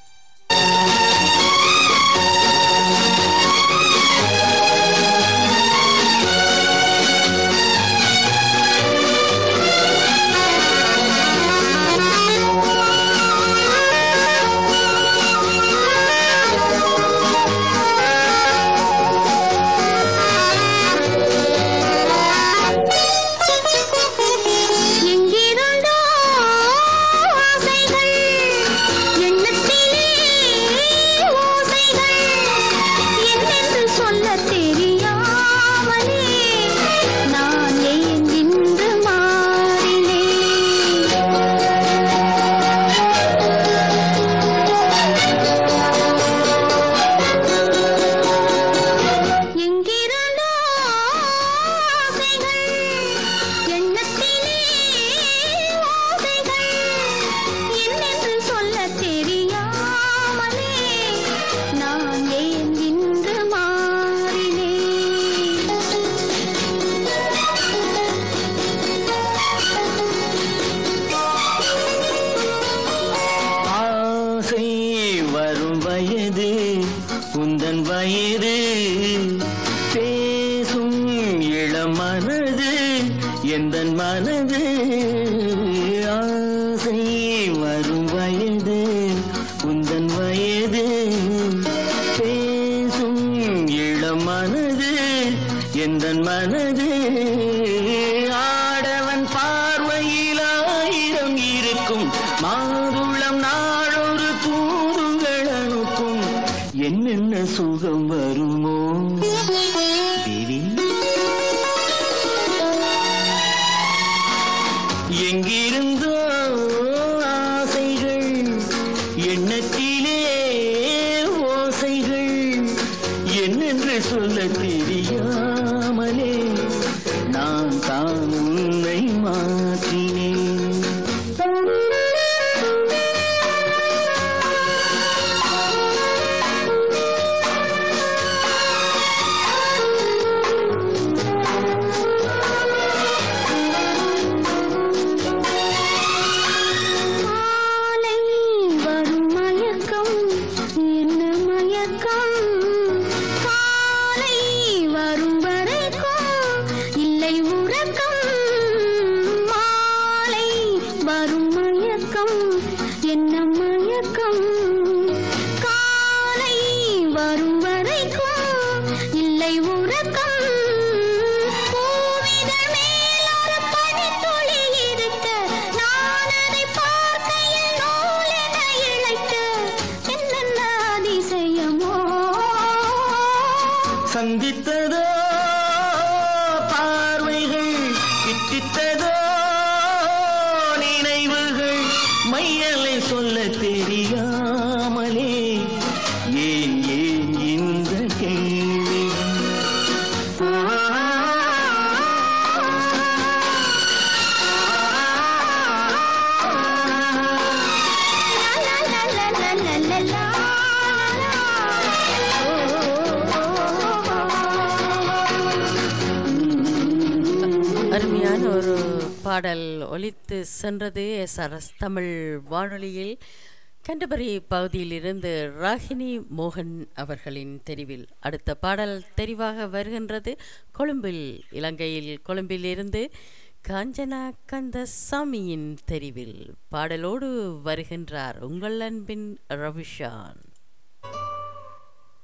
பாடல் ஒலித்து சென்றது எஸ்ஆர்எஸ் தமிழ் வானொலியில் கண்டபரி பகுதியிலிருந்து ராகினி மோகன் அவர்களின் தெரிவில். அடுத்த பாடல் தெரிவாக வருகின்றது கொழும்பில், இலங்கையில் கொழும்பில் இருந்து காஞ்சனா கந்தசாமியின் தெரிவில். பாடலோடு வருகின்றார் உங்கள் அன்பின் ரவிஷான்.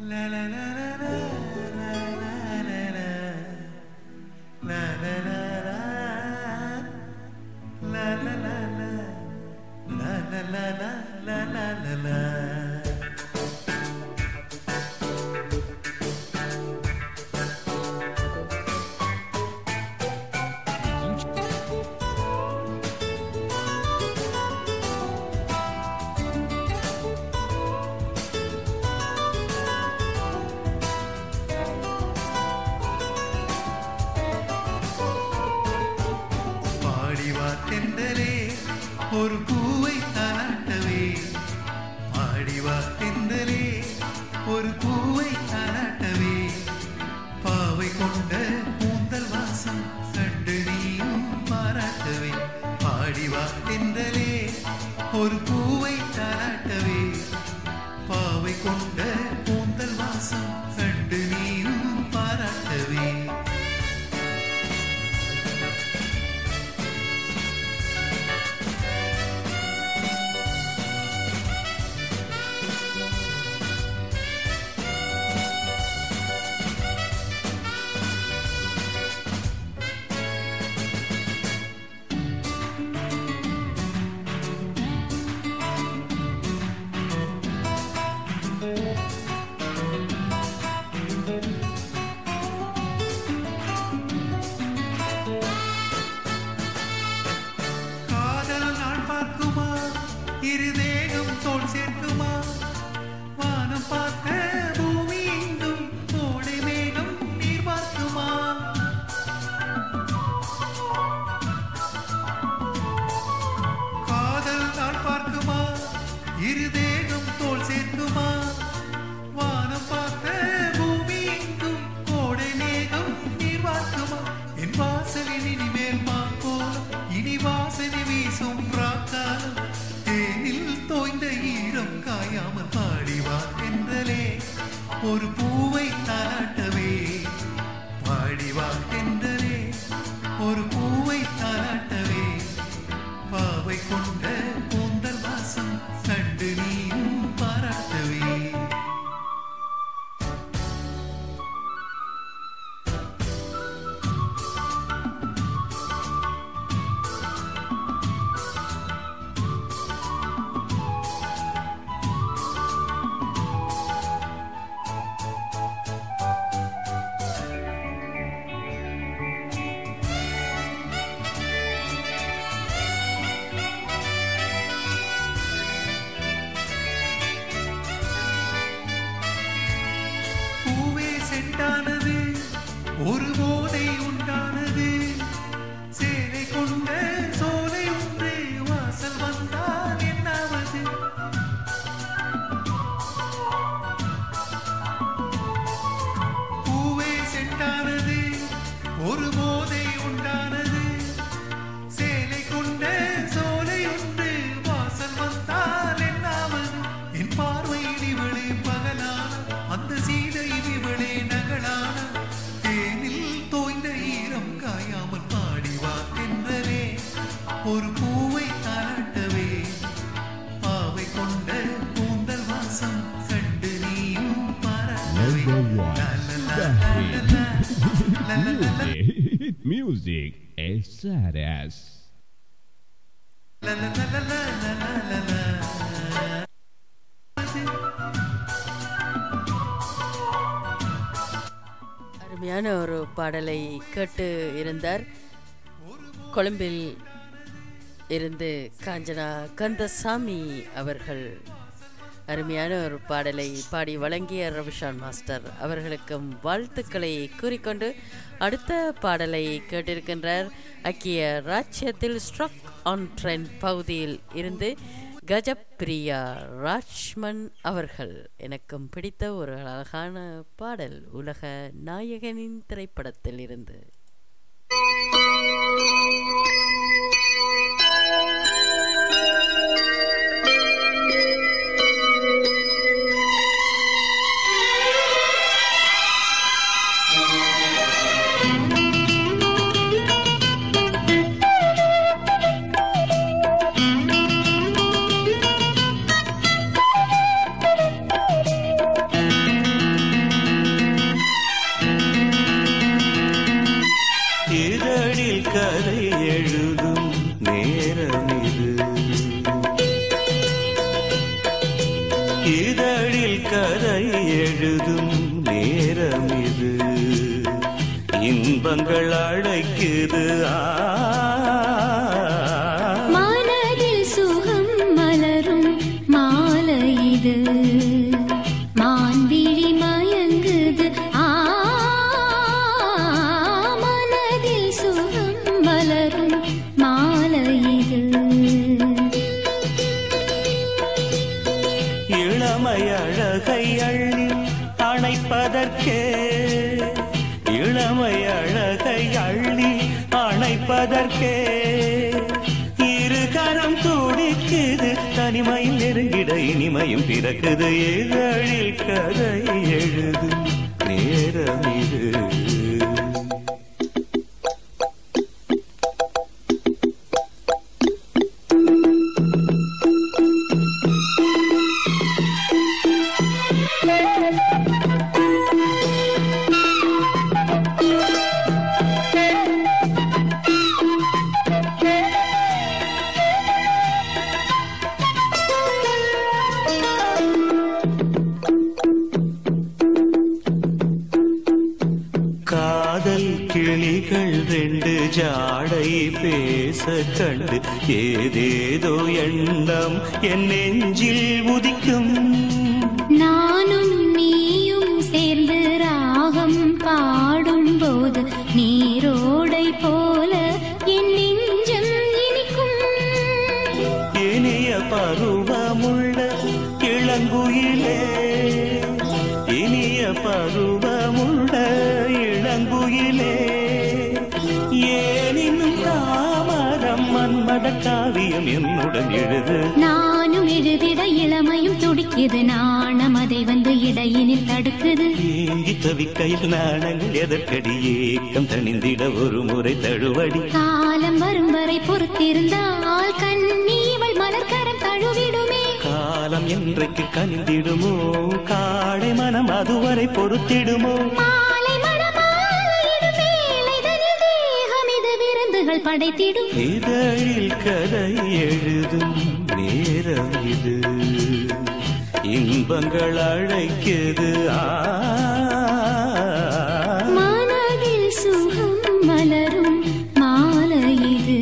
ஒரு பூவை தாலாட்டவே பாடிவா தென்றலே ஒரு பூவை தாலாட்டவே பாவை கொண்ட கூந்தல் வாசம் கண்டு நீயும் பாராட்டவே பாடிவா தென்றலே ஒரு பூவை தாலாட்டவே பாவை கொண்ட கூந்தல் வாசம் கண்டு நீயும் பாராட்டவே ஒரு பூவை தாலாட்டவே பாடிவா தென்றலே ஒரு பூவை தாலாட்டவே பாவை கொண்ட கூந்தல் வாசம் கண்டு நீயும் பாராட்டவே ஒரு போதை உண்டானது சேலை கொண்ட சோலை ஒன்று வாசல் வந்தால் என்னாவது பூவே செண்டானது ஒரு போதை உண்டானது சேலை கொண்ட சோலை ஒன்று வாசல் வந்தால் என்னாவது என் பார்வையில் இவளே பகலான அந்த சீதையில் இவளே நகலான ஒரு பூவை தாலாட்டவே பாவை கொண்ட கூந்தல் வாசம் கண்டு நீயும் பாராட்டவே Music S R S அருமையான ஒரு பாடலை கேட்டு இருந்தார் கொழும்பில் இருந்து காஞ்சனா கந்தசாமி அவர்கள். அருமையான ஒரு பாடலை பாடி வழங்கிய ரவிஷான் மாஸ்டர் அவர்களுக்கும் வாழ்த்துக்களை கூறிக்கொண்டு அடுத்த பாடலை கேட்டிருக்கின்றார். ஐக்கிய ராஜ்யத்தில் ஸ்ட்ரக் ஆன் ட்ரெண்ட் பகுதியில் இருந்து கஜப்பிரியா ராஜ்மன் அவர்கள். எனக்கும் பிடித்த ஒரு அழகான பாடல் உலக நாயகனின் திரைப்படத்தில் இருந்து. இன்பங்கள் அழைக்குது. மனதில் சுகம் மலரும் மாலை இது, மான்விழி மயங்குது. ஆ மனதில் சுகம் மலரும் மாலை இது. இளமை அழகை அள்ளி அணைப்பதற்கே, இளமை அழகை அள்ளி அணைப்பதற்கே இரு கரம் துடிக்குது. தனிமையில் நெருங்கிட இனிமையும் பிறக்குது. இதழில் கதை எழுதும் நேரம் இது. கிளிகள் ரெண்டு ஜாடை பேச கண்டு ஏதேதோ எண்ணம் என் நெஞ்சில் உதிக்கும். நானும் நீயும் சேர்ந்து ராகம் பாடும் போது நீரோடை போல என் நெஞ்சம் இனிக்கும். இனிய பருவமுள்ள இளங்குயிலே, இனிய பருவமுள்ள இளங்குயிலே, ஏனினும் தாமரம் மன்மத காவியம் என்னுடன் எழுது. நானும் எழுதிட இளமையும் துடிக்குது, நாணம் அதை வந்து இடையினில் தடுக்குது. ஏங்கி தவிக்கையில் நாணங்கள் எதற்கடி, ஏக்கம் தணிந்திட ஒரு முறை தழுவடி. காலம் வரும் வரை பொறுத்திருந்தால் கண்ணீவள் மலர்கரம் தழுவிடுமே. காலம் என்றைக்கு கனிந்திடுமோ, காடை மனம் அதுவரை பொறுத்திடுமோ. மாலை மணமாலையிடும் வேளைதனில் தேகம் இது விருந்துகள் படைத்திடும். இதழில் கதை எழுதும் நேரம் இது. இன்பங்கள் அழைக்குது. மனதில் சுகம் மலரும் மாலை இது.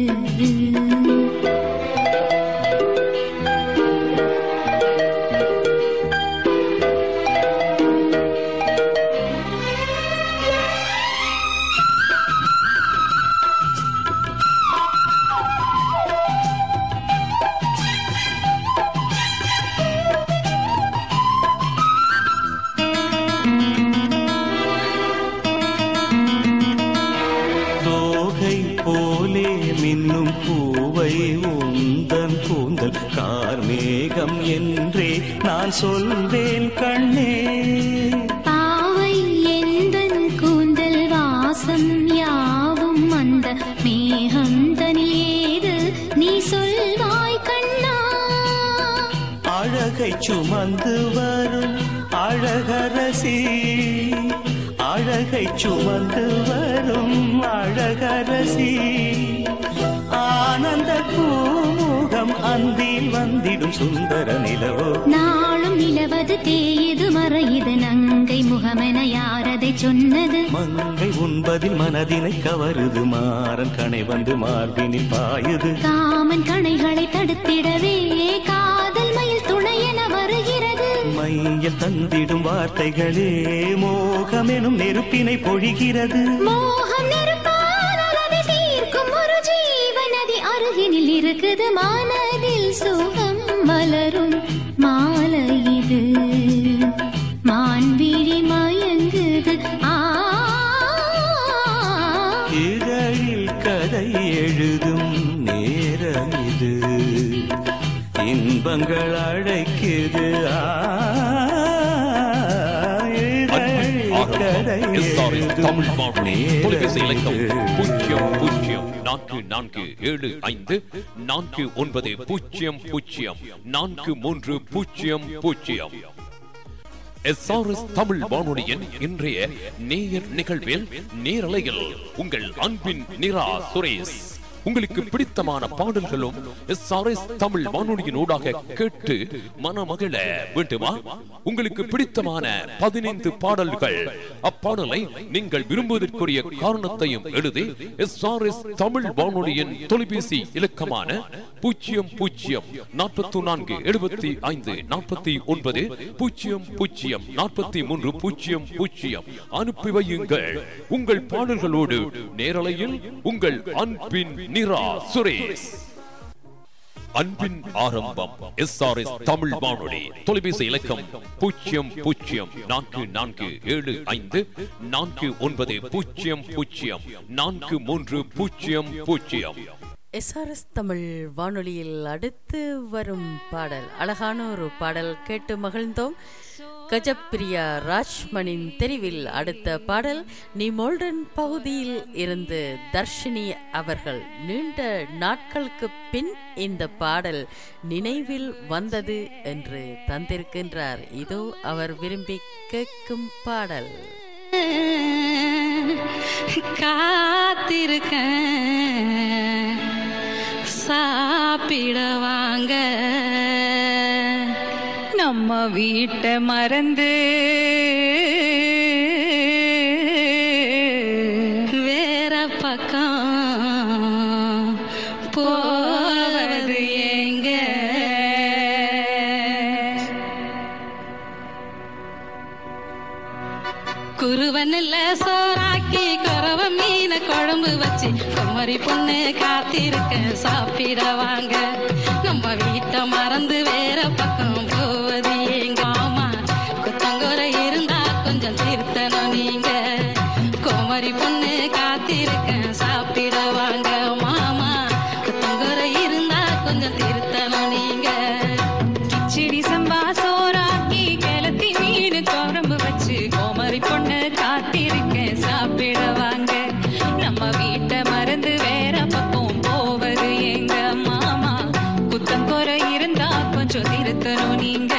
மின்னும் பூவை உந்தன் கூந்தல் கார்மேகம் என்றே நான் சொல்வேன் கண்ணே. பாவை எந்தன் கூந்தல் வாசம் யாவும் அந்த மேகம் தனியேது நீ சொல்வாய் கண்ணா. அழகை சுமந்து வரும் அழகரசி, அழகை சுமந்து வரும் அழகரசி, ஆனந்த பூமுகம் அந்தில் வந்திடும் சுந்தர நிலவோ. நாளும் நிலவது தேயுது மறையுது நங்கை முகமென யாரதை சொன்னது. மங்கை உண்பதில் மனதினை கவருது, மாறன் கணை வந்து மார்பினில் பாயுது. காமன் கணைகளை தடுத்திடவே காதல் மயில் துணையென வருகிறது. மையல் தந்திடும் வார்த்தைகளே மோகமெனும் நெருப்பினை பொழிகிறது. மோகம் நெருப்பால் அதை தீர்க்கும் ஒரு ஜீவநதி அருகினில் இருக்குது. மனதில் சுகம் மலரும் மாலை இது, மான்விழி மயங்குது. ஆ இதழில் கதை எழுதும் நேரம் இது. இன்பங்கள் அழைக்குது. தமிழ் வானொலி தொலைபேசி இலக்கம் பூஜ்ஜியம் பூஜ்ஜியம் நான்கு நான்கு ஏழு ஐந்து நான்கு ஒன்பது பூஜ்ஜியம் பூஜ்ஜியம் நான்கு மூன்று பூஜ்ஜியம் பூஜ்ஜியம். எஸ்ஆர்எஸ் தமிழ் வானொலியின் இன்றைய நேயர் நிகழ்வில் நேரலையில் உங்கள் அன்பின் நிரா சுரேஷ் உங்களுக்கு பிடித்தமான பாடல்களும் எஸ்ஆர்எஸ் தமிழ் வானொலியின் ஊடாக கேட்டு மனமகிழ வேண்டுமா? உங்களுக்கு பிடித்தமான பதினைந்து பாடல்கள், அப்பாடலை நீங்கள் விரும்புவதற்குரிய காரணத்தையும் எழுதி எஸ்ஆர்எஸ் தமிழ் வானொலியின் தொலைபேசி இலக்கமான பூஜ்ஜியம் பூஜ்ஜியம் நாற்பத்தி நான்கு எழுபத்தி ஐந்து நாற்பத்தி ஒன்பது பூஜ்ஜியம் பூஜ்ஜியம் நாற்பத்தி மூன்று பூஜ்ஜியம் பூஜ்ஜியம் அனுப்பி வையுங்கள். உங்கள் பாடல்களோடு நேரலையில் உங்கள் அன்பின் நிரா சுரேஷ். அன்பின் ஆரம்பம் எஸ்ஆர்எஸ் தமிழ் வானொலி. தொலைபேசி இலக்கம் பூஜ்ஜியம் பூஜ்ஜியம் நான்கு நான்கு ஏழு ஐந்து நான்கு ஒன்பது பூஜ்ஜியம் பூஜ்ஜியம் நான்கு மூன்று பூஜ்ஜியம் பூஜ்ஜியம். எஸ்ஆர்எஸ் தமிழ் வானொலியில் அடுத்து வரும் பாடல் அழகான ஒரு பாடல் கேட்டு மகிழ்ந்தோம். கஜப்பிரியா ராஜ்மணின் தெரிவில் அடுத்த பாடல் நிமோல்டன் பகுதியில் இருந்து தர்ஷினி அவர்கள் நீண்ட நாட்களுக்கு பின் இந்த பாடல் நினைவில் வந்தது என்று தந்திருக்கின்றார். இதோ அவர் விரும்பி கேட்கும் பாடல். காத்திருக்க சாப்பிட வாங்க, நம்ம வீட்டை மறந்து வேற பக்கம் போவது எங்க? குருவனில் சோறாக்கி குறவ மீன குழம்பு வச்சு குமரி பொண்ணு காத்திருக்க சாப்பிட வாங்க, நம்ம வீட்டை மறந்து வேற பக்கம் போவது எங்க? ஆமா, குத்தங்குறை இருந்தா கொஞ்சம் திருத்தணும் நீங்க. குமரி பொண்ணு காத்திருக்க சாப்பிட வாங்க மாமா, குத்தங்குறை இருந்தா கொஞ்சம் திருத்தணும் நீங்க. கிச்சடி சம்பா சோறாக்கி கிளத்தி மீன் குழம்பு வச்சு குமரி பொண்ணு காத்திருக்க சாப்பிட வாங்க, நம்ம வீட்டை மறந்து வேற பக்கம் போவது எங்க? மாமா, குத்தம் குறை இருந்தா கொஞ்சம் திருத்தணும் நீங்க.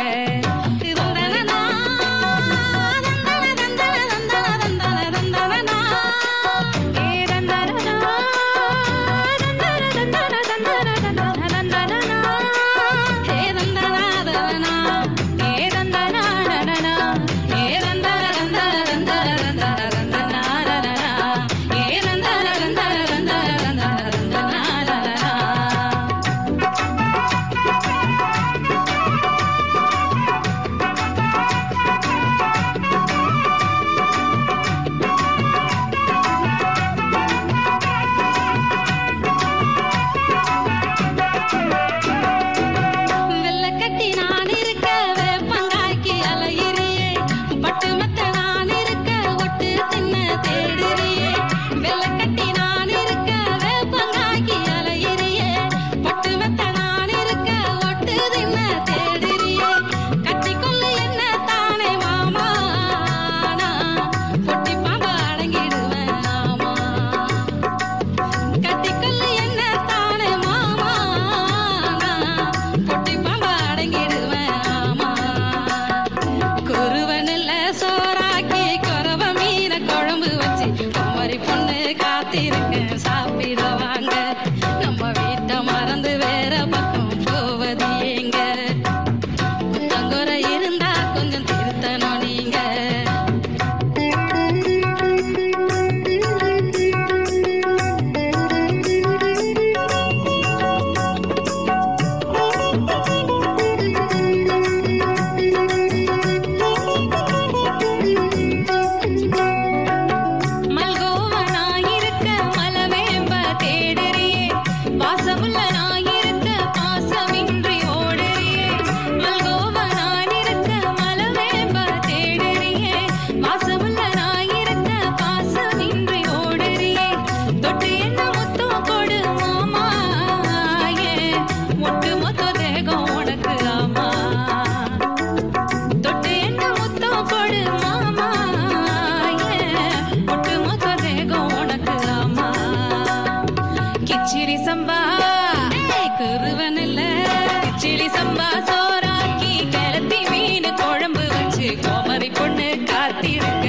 பொண்ணு காத்திருக்க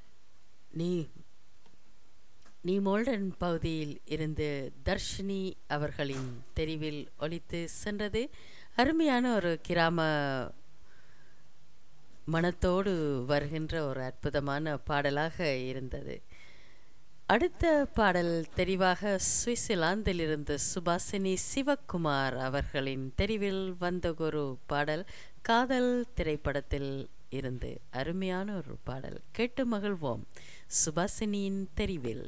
நீ நீ மோல்டன் பகுதியில் இருந்து தர்ஷினி அவர்களின் தெரிவில் ஒலித்து சென்றது. அருமையான ஒரு கிராம மனத்தோடு வருகின்ற ஒரு அற்புதமான பாடலாக இருந்தது. அடுத்த பாடல் தெரிவாக சுவிட்சர்லாந்திலிருந்து சுபாசினி சிவகுமார் அவர்களின் தெரிவில் வந்த ஒரு பாடல் காதல் திரைப்படத்தில் இருந்து அருமையான ஒரு பாடல் கேட்டு மகிழ்வோம். சுபாசினியின் தெரிவில்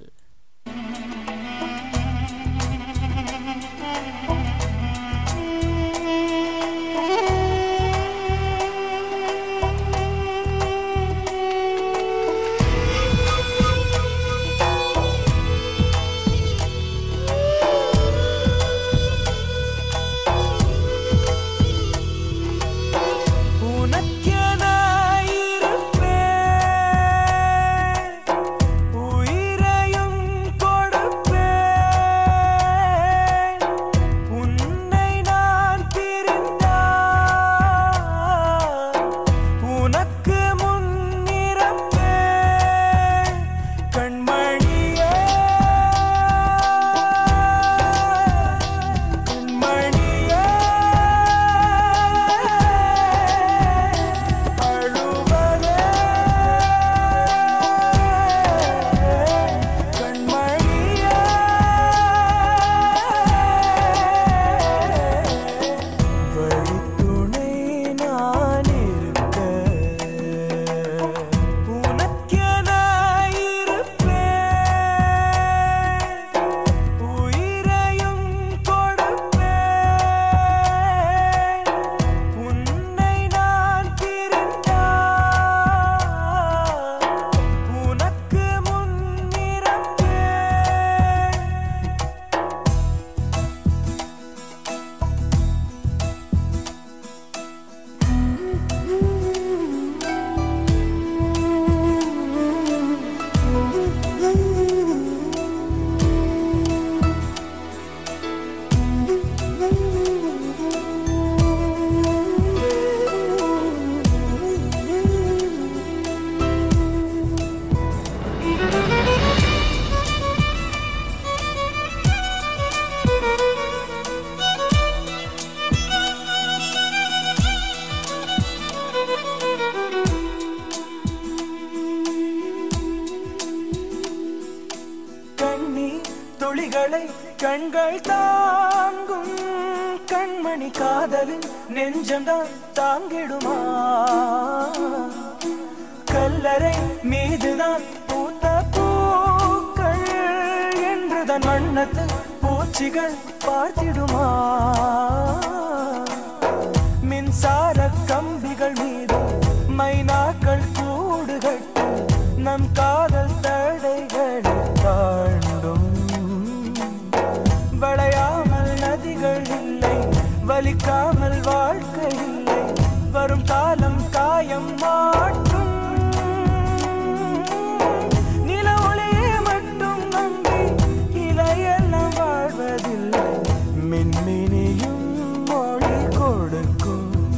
கண்கள் தாங்கும் கண்மணி காதலின் நெஞ்சம்தான் தாங்கிடுமா? கல்லறை மீதுதான் பூத்த பூக்கள் என்றுதான் வண்ணத்து பூச்சிகள் பார்த்திடுமா? மின்சார கம்பிகள் மீது மைனாக்கள் கூடு கட்டு நம் காதல் தடைகளை தாண்டும். வளையாமல் நதிகள் இல்லை, வலிக்காமல் வாழ்க்கை இல்லை, வரும் காலம் காயம் மாற்றும். நில ஒளியை மட்டும் நம்பி இலையெல்லாம் வாழ்வதில்லை, மின்மினியும் மொழி கொடுக்கும்.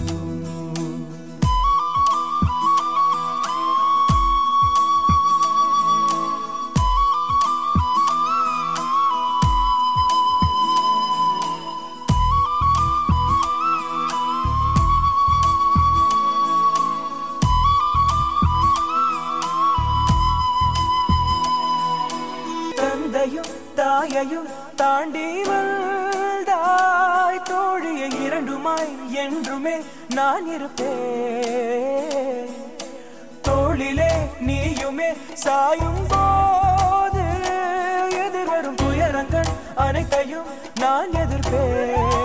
தாயையும் தாண்டி வந்தாய் தோழியை இரண்டுமாய் என்றுமே நான் இருப்பேன். தோளிலே நீயுமே சாயும் போது எதிர்வரும் துயரங்கள் அனைத்தையும் நான் எதிர்ப்பேன்.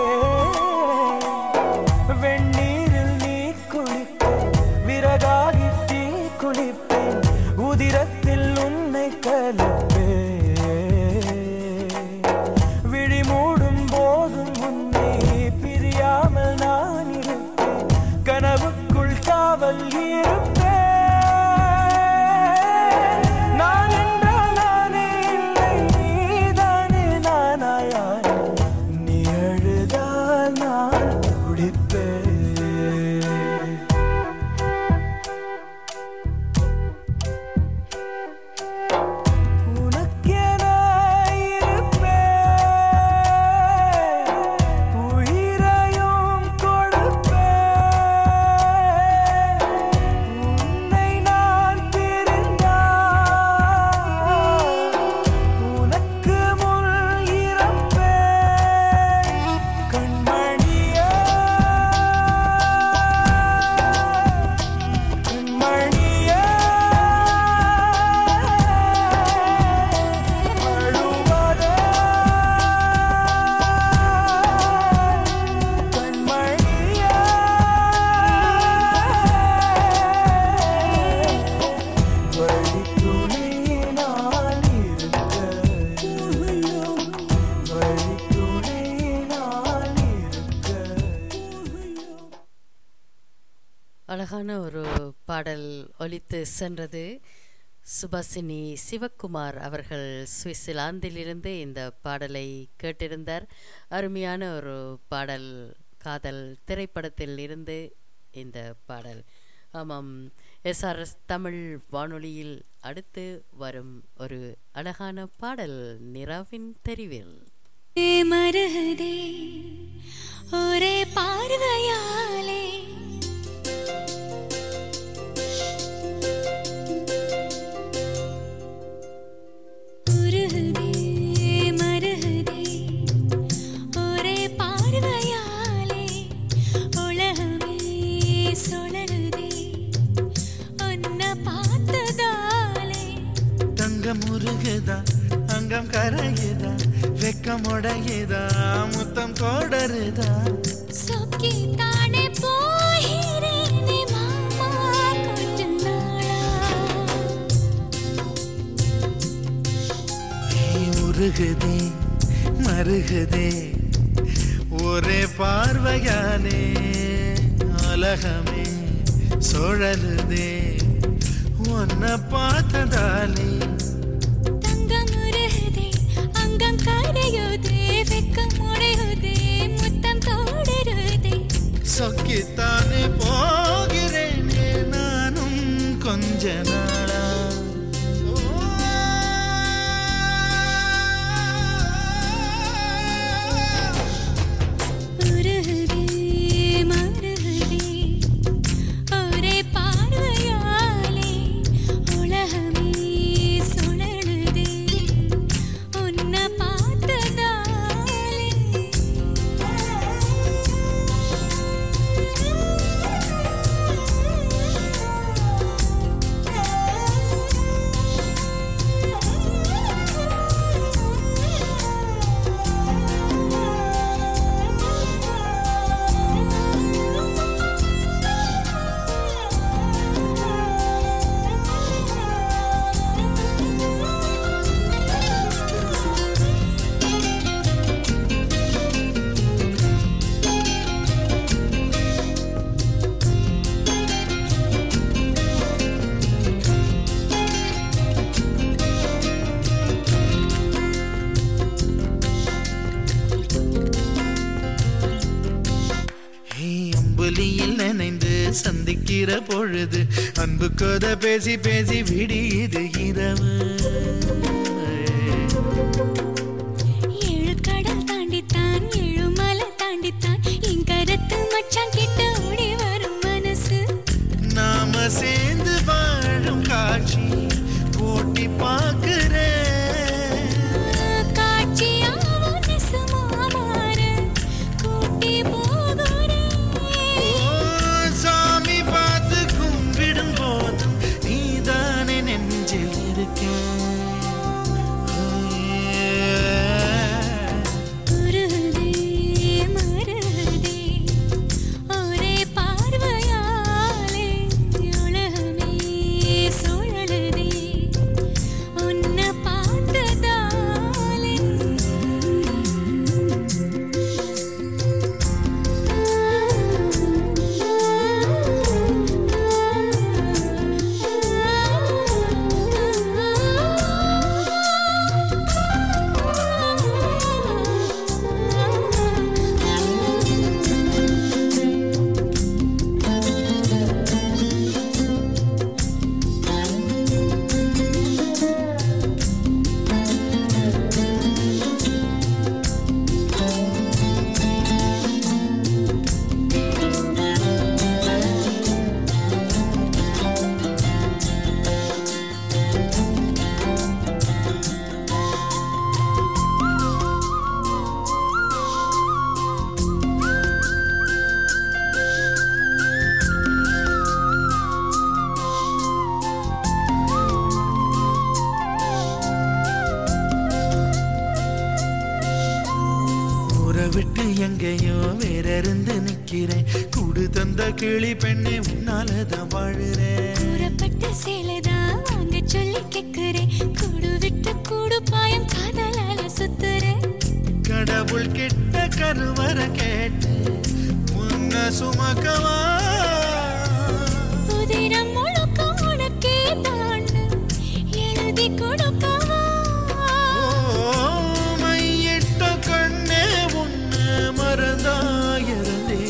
வெந்நீரில் நீ குளிப்பேன், விறகாகி தீ குளிப்பேன், உதிரத்தில் உன்னை கலப்பேன். விழி மூடும் போதும் உன்னை பிரியா அழகான ஒரு பாடல் ஒலித்து சென்றது. சுபாசினி சிவக்குமார் அவர்கள் சுவிட்சர்லாந்திலிருந்து இந்த பாடலை கேட்டிருந்தார். அருமையான ஒரு பாடல், காதல் திரைப்படத்தில் இருந்து இந்த பாடல். ஆமாம், எஸ்ஆர்எஸ் தமிழ் வானொலியில் அடுத்து வரும் ஒரு அழகான பாடல் நிராவின் தெரிவில். மருகதே ஒரே பார்வையாலே உருகுதே மருகதே ஒரே பார்வையாலே உலகமே சுழலுதே உன்னை பார்த்ததாலே. தங்கம் உருகுதா, அங்கம் கரையுதா, வெக்கம் உடையுதா, முத்தம் கோடருதா. சொக்கி தானே போகிறேனே மாமா கொஞ்ச நாளா. உருகுதே மருகுதே ஒரே பார்வையாலே உலகமே சுழலுதே உன்னை பார்த்ததாலே. தங்கம் உருகுதே, அங்கம் கரையுதே, வெக்கம் உடையுதே, முத்தம் தோடுருதே. சொக்கித்தானே போகிறேனே நானும் கொஞ்ச நாளா. உருகுதே மருகுதே ஒரே பார்வையாலே உலகமே சுழலுதே உன்னை பார்த்ததாலே. அம்புலியில் நினைந்து சந்திக்கிற பொழுது அன்பு கத பேசி பேசி விடியுது இரவு. ஏழு கடல் தாண்டித்தான் ஏழு மலை தாண்டித்தான் என் கருத்து மச்சான் கிட்ட ஓடி வரும் மனசு. நாம சேர்ந்து வாழும் காட்சி போட்டி பார்க்கிறேன். காட்சியாவும் நெசமா மாற கூட்டி போகிறேன். சாமி பார்த்து கும்பிடும் போதும் நீதானே நெஞ்சில் இருக்கேன். உருகுதே மருகுதே ஒரே பார்வையாலே உலகமே சுழலுதே உன்னை பார்த்ததாலே. விட்டு எங்கேயோ வேற இருந்து நிக்கிறேன். கூடு தந்த கிளி பெண்ணே உன்னாலதான் வாழுறேன். கூறப்பட்ட சேலைதான் வாங்க சொல்லி கேக்குறேன். கூடு விட்டு கூடு பாயம் காதலால சுத்துறேன். கடவுள் கிட்ட கருவற கேட்டு உன்ன சுமக்கவா உதிரம் முழுக்க உனக்கே தான் எழுதி கொடுக்கவா மையிட்ட கண்ணே உன்னை மறந்தாயிருந்தே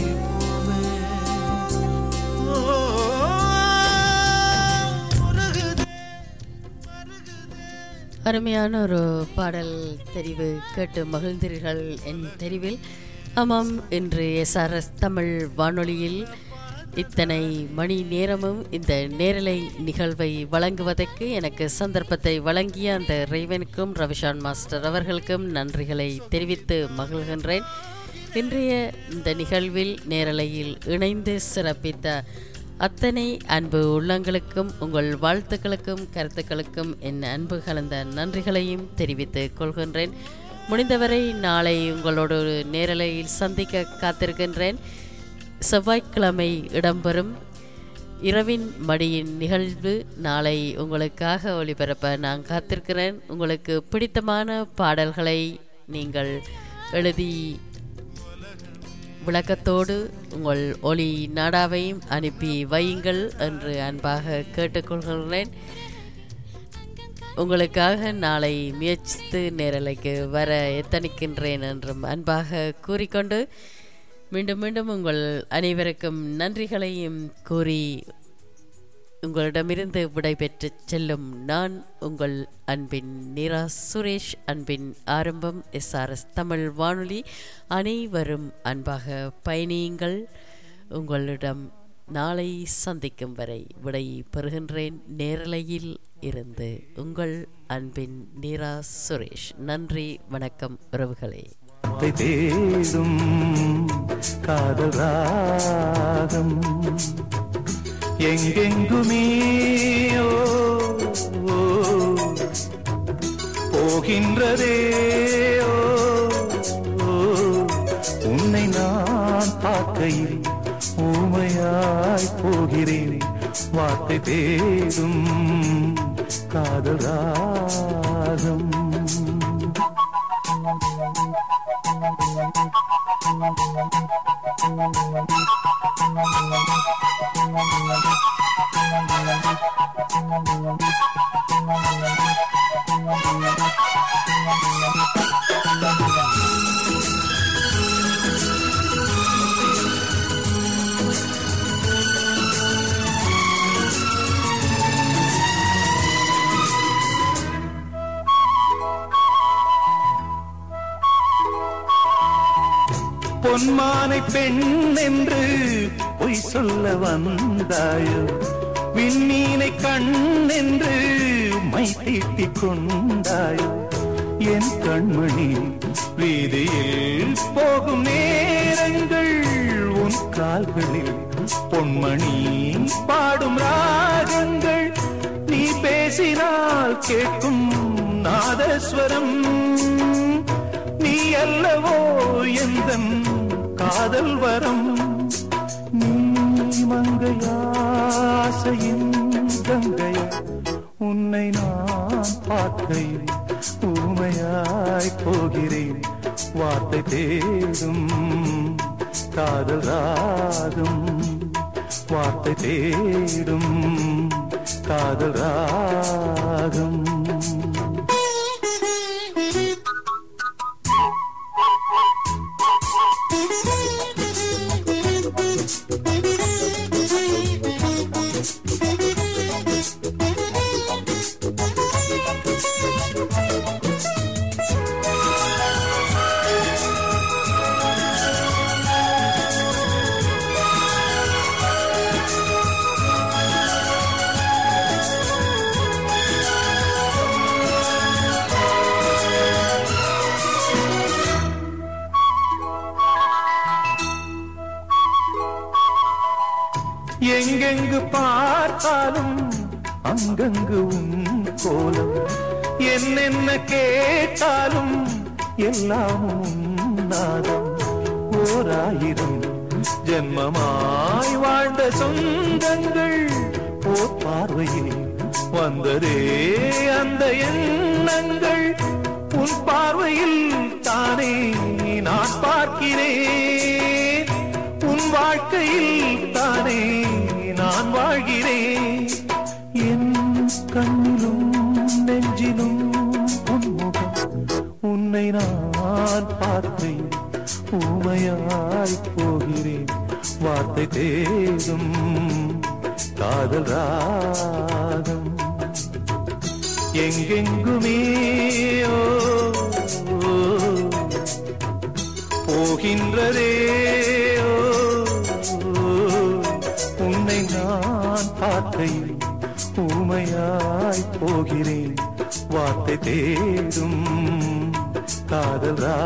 அருமையான ஒரு பாடல் தெரிவு கேட்டு மகிழ்ந்தீர்கள் என் தெரிவில். ஆமாம், இன்று எஸ்ஆர்எஸ் தமிழ் வானொலியில் இத்தனை மணி நேரமும் இந்த நேரலை நிகழ்வை வழங்குவதற்கு எனக்கு சந்தர்ப்பத்தை வழங்கிய அந்த இறைவனுக்கும் ரவிஷான் மாஸ்டர் அவர்களுக்கும் நன்றிகளை தெரிவித்து மகிழ்கின்றேன். இன்றைய இந்த நிகழ்வில் நேரலையில் இணைந்து சிறப்பித்த அத்தனை அன்பு உள்ளங்களுக்கும் உங்கள் வாழ்த்துக்களுக்கும் கருத்துக்களுக்கும் என் அன்பு கலந்த நன்றிகளையும் தெரிவித்துக் கொள்கின்றேன். முடிந்தவரை நாளை உங்களோடு நேரலையில் சந்திக்க காத்திருக்கின்றேன். செவ்வாய்க்கிழமை இடம்பெறும் இரவின் மடியின் நிகழ்வு நாளை உங்களுக்காக ஒளிபரப்ப நான் காத்திருக்கிறேன். உங்களுக்கு பிடித்தமான பாடல்களை நீங்கள் எழுதி விளக்கத்தோடு உங்கள் ஒளி நாடாவையும் அனுப்பி வையுங்கள் என்று அன்பாக கேட்டுக்கொள்கிறேன். உங்களுக்காக நாளை முயற்சித்து நேரலைக்கு வர எத்தனிக்கின்றேன் என்றும் அன்பாக கூறிக்கொண்டு மீண்டும் மீண்டும் உங்கள் அனைவருக்கும் நன்றிகளையும் கூறி உங்களிடமிருந்து விடைபெற்று செல்லும் நான் உங்கள் அன்பின் நிரா சுரேஷ். அன்பின் ஆரம்பம் எஸ்ஆர்எஸ் தமிழ் வானொலி. அனைவரும் அன்பாக பயணியுங்கள். உங்களிடம் நாளை சந்திக்கும் வரை விடை பெறுகின்றேன். நேரலையில் இருந்து உங்கள் அன்பின் நிரா சுரேஷ். நன்றி, வணக்கம் உறவுகளே. தேடும் காதல் ராகம் எங்கெங்குமே போகின்றதே உன்னை நான் பார்க்கையில் ஊமையாய் போகிறேன். வார்த்தை தேடும் காதல் ராகம் பொன்மானை பெண் என்று பொய் சொல்ல வந்தாயோ, விண்ணீனை கண் என்று மை தீட்டிக் கொண்டாயோ. என் கண்மணி வீதியில் போகும் நேரங்கள் உன் கால்களில் பொன்மணி பாடும் ராகங்கள். நீ பேசினால் கேட்கும் நாதஸ்வரம். நீ அல்லவோ எந்தன் காதல் வரம். நீ மங்கையாசையின் கங்கை. உன்னை நான் பார்க்கையில் ஊமையாய் போகிறேன். வார்த்தை தேடும் காதல் ராகம். வார்த்தை தேடும் காதல் ராகம். எங்கெங்கு பார்த்தாலும் அங்கங்கு உன் கோலம். என்னென்ன கேட்டாலும் எல்லாம் உன்னாதம். ஓராயிரம் ஜென்மமாய் வாழ்ந்த சொந்தங்கள் ஓர் பார்வையில் வந்ததே அந்த எண்ணங்கள். உன் பார்வையில் தானே நான் பார்க்கிறேன். உன் வாழ்க்கையில் தானே நான் வாழ்கிறேன். என் கண்ணிலும் நெஞ்சிலும் உன்முகம், உன்னை நான் பார்த்தேன், ஊமையாய் போகிறேன். வார்த்தை தேடும் காதல் ராகம் எங்கெங்குமே ஓ, ஓ, போகின்றதே ஓ, ஓ, உன்னை நான் பார்க்கையில் ஊமையாய் போகிறேன். வார்த்தை தேடும் காதல்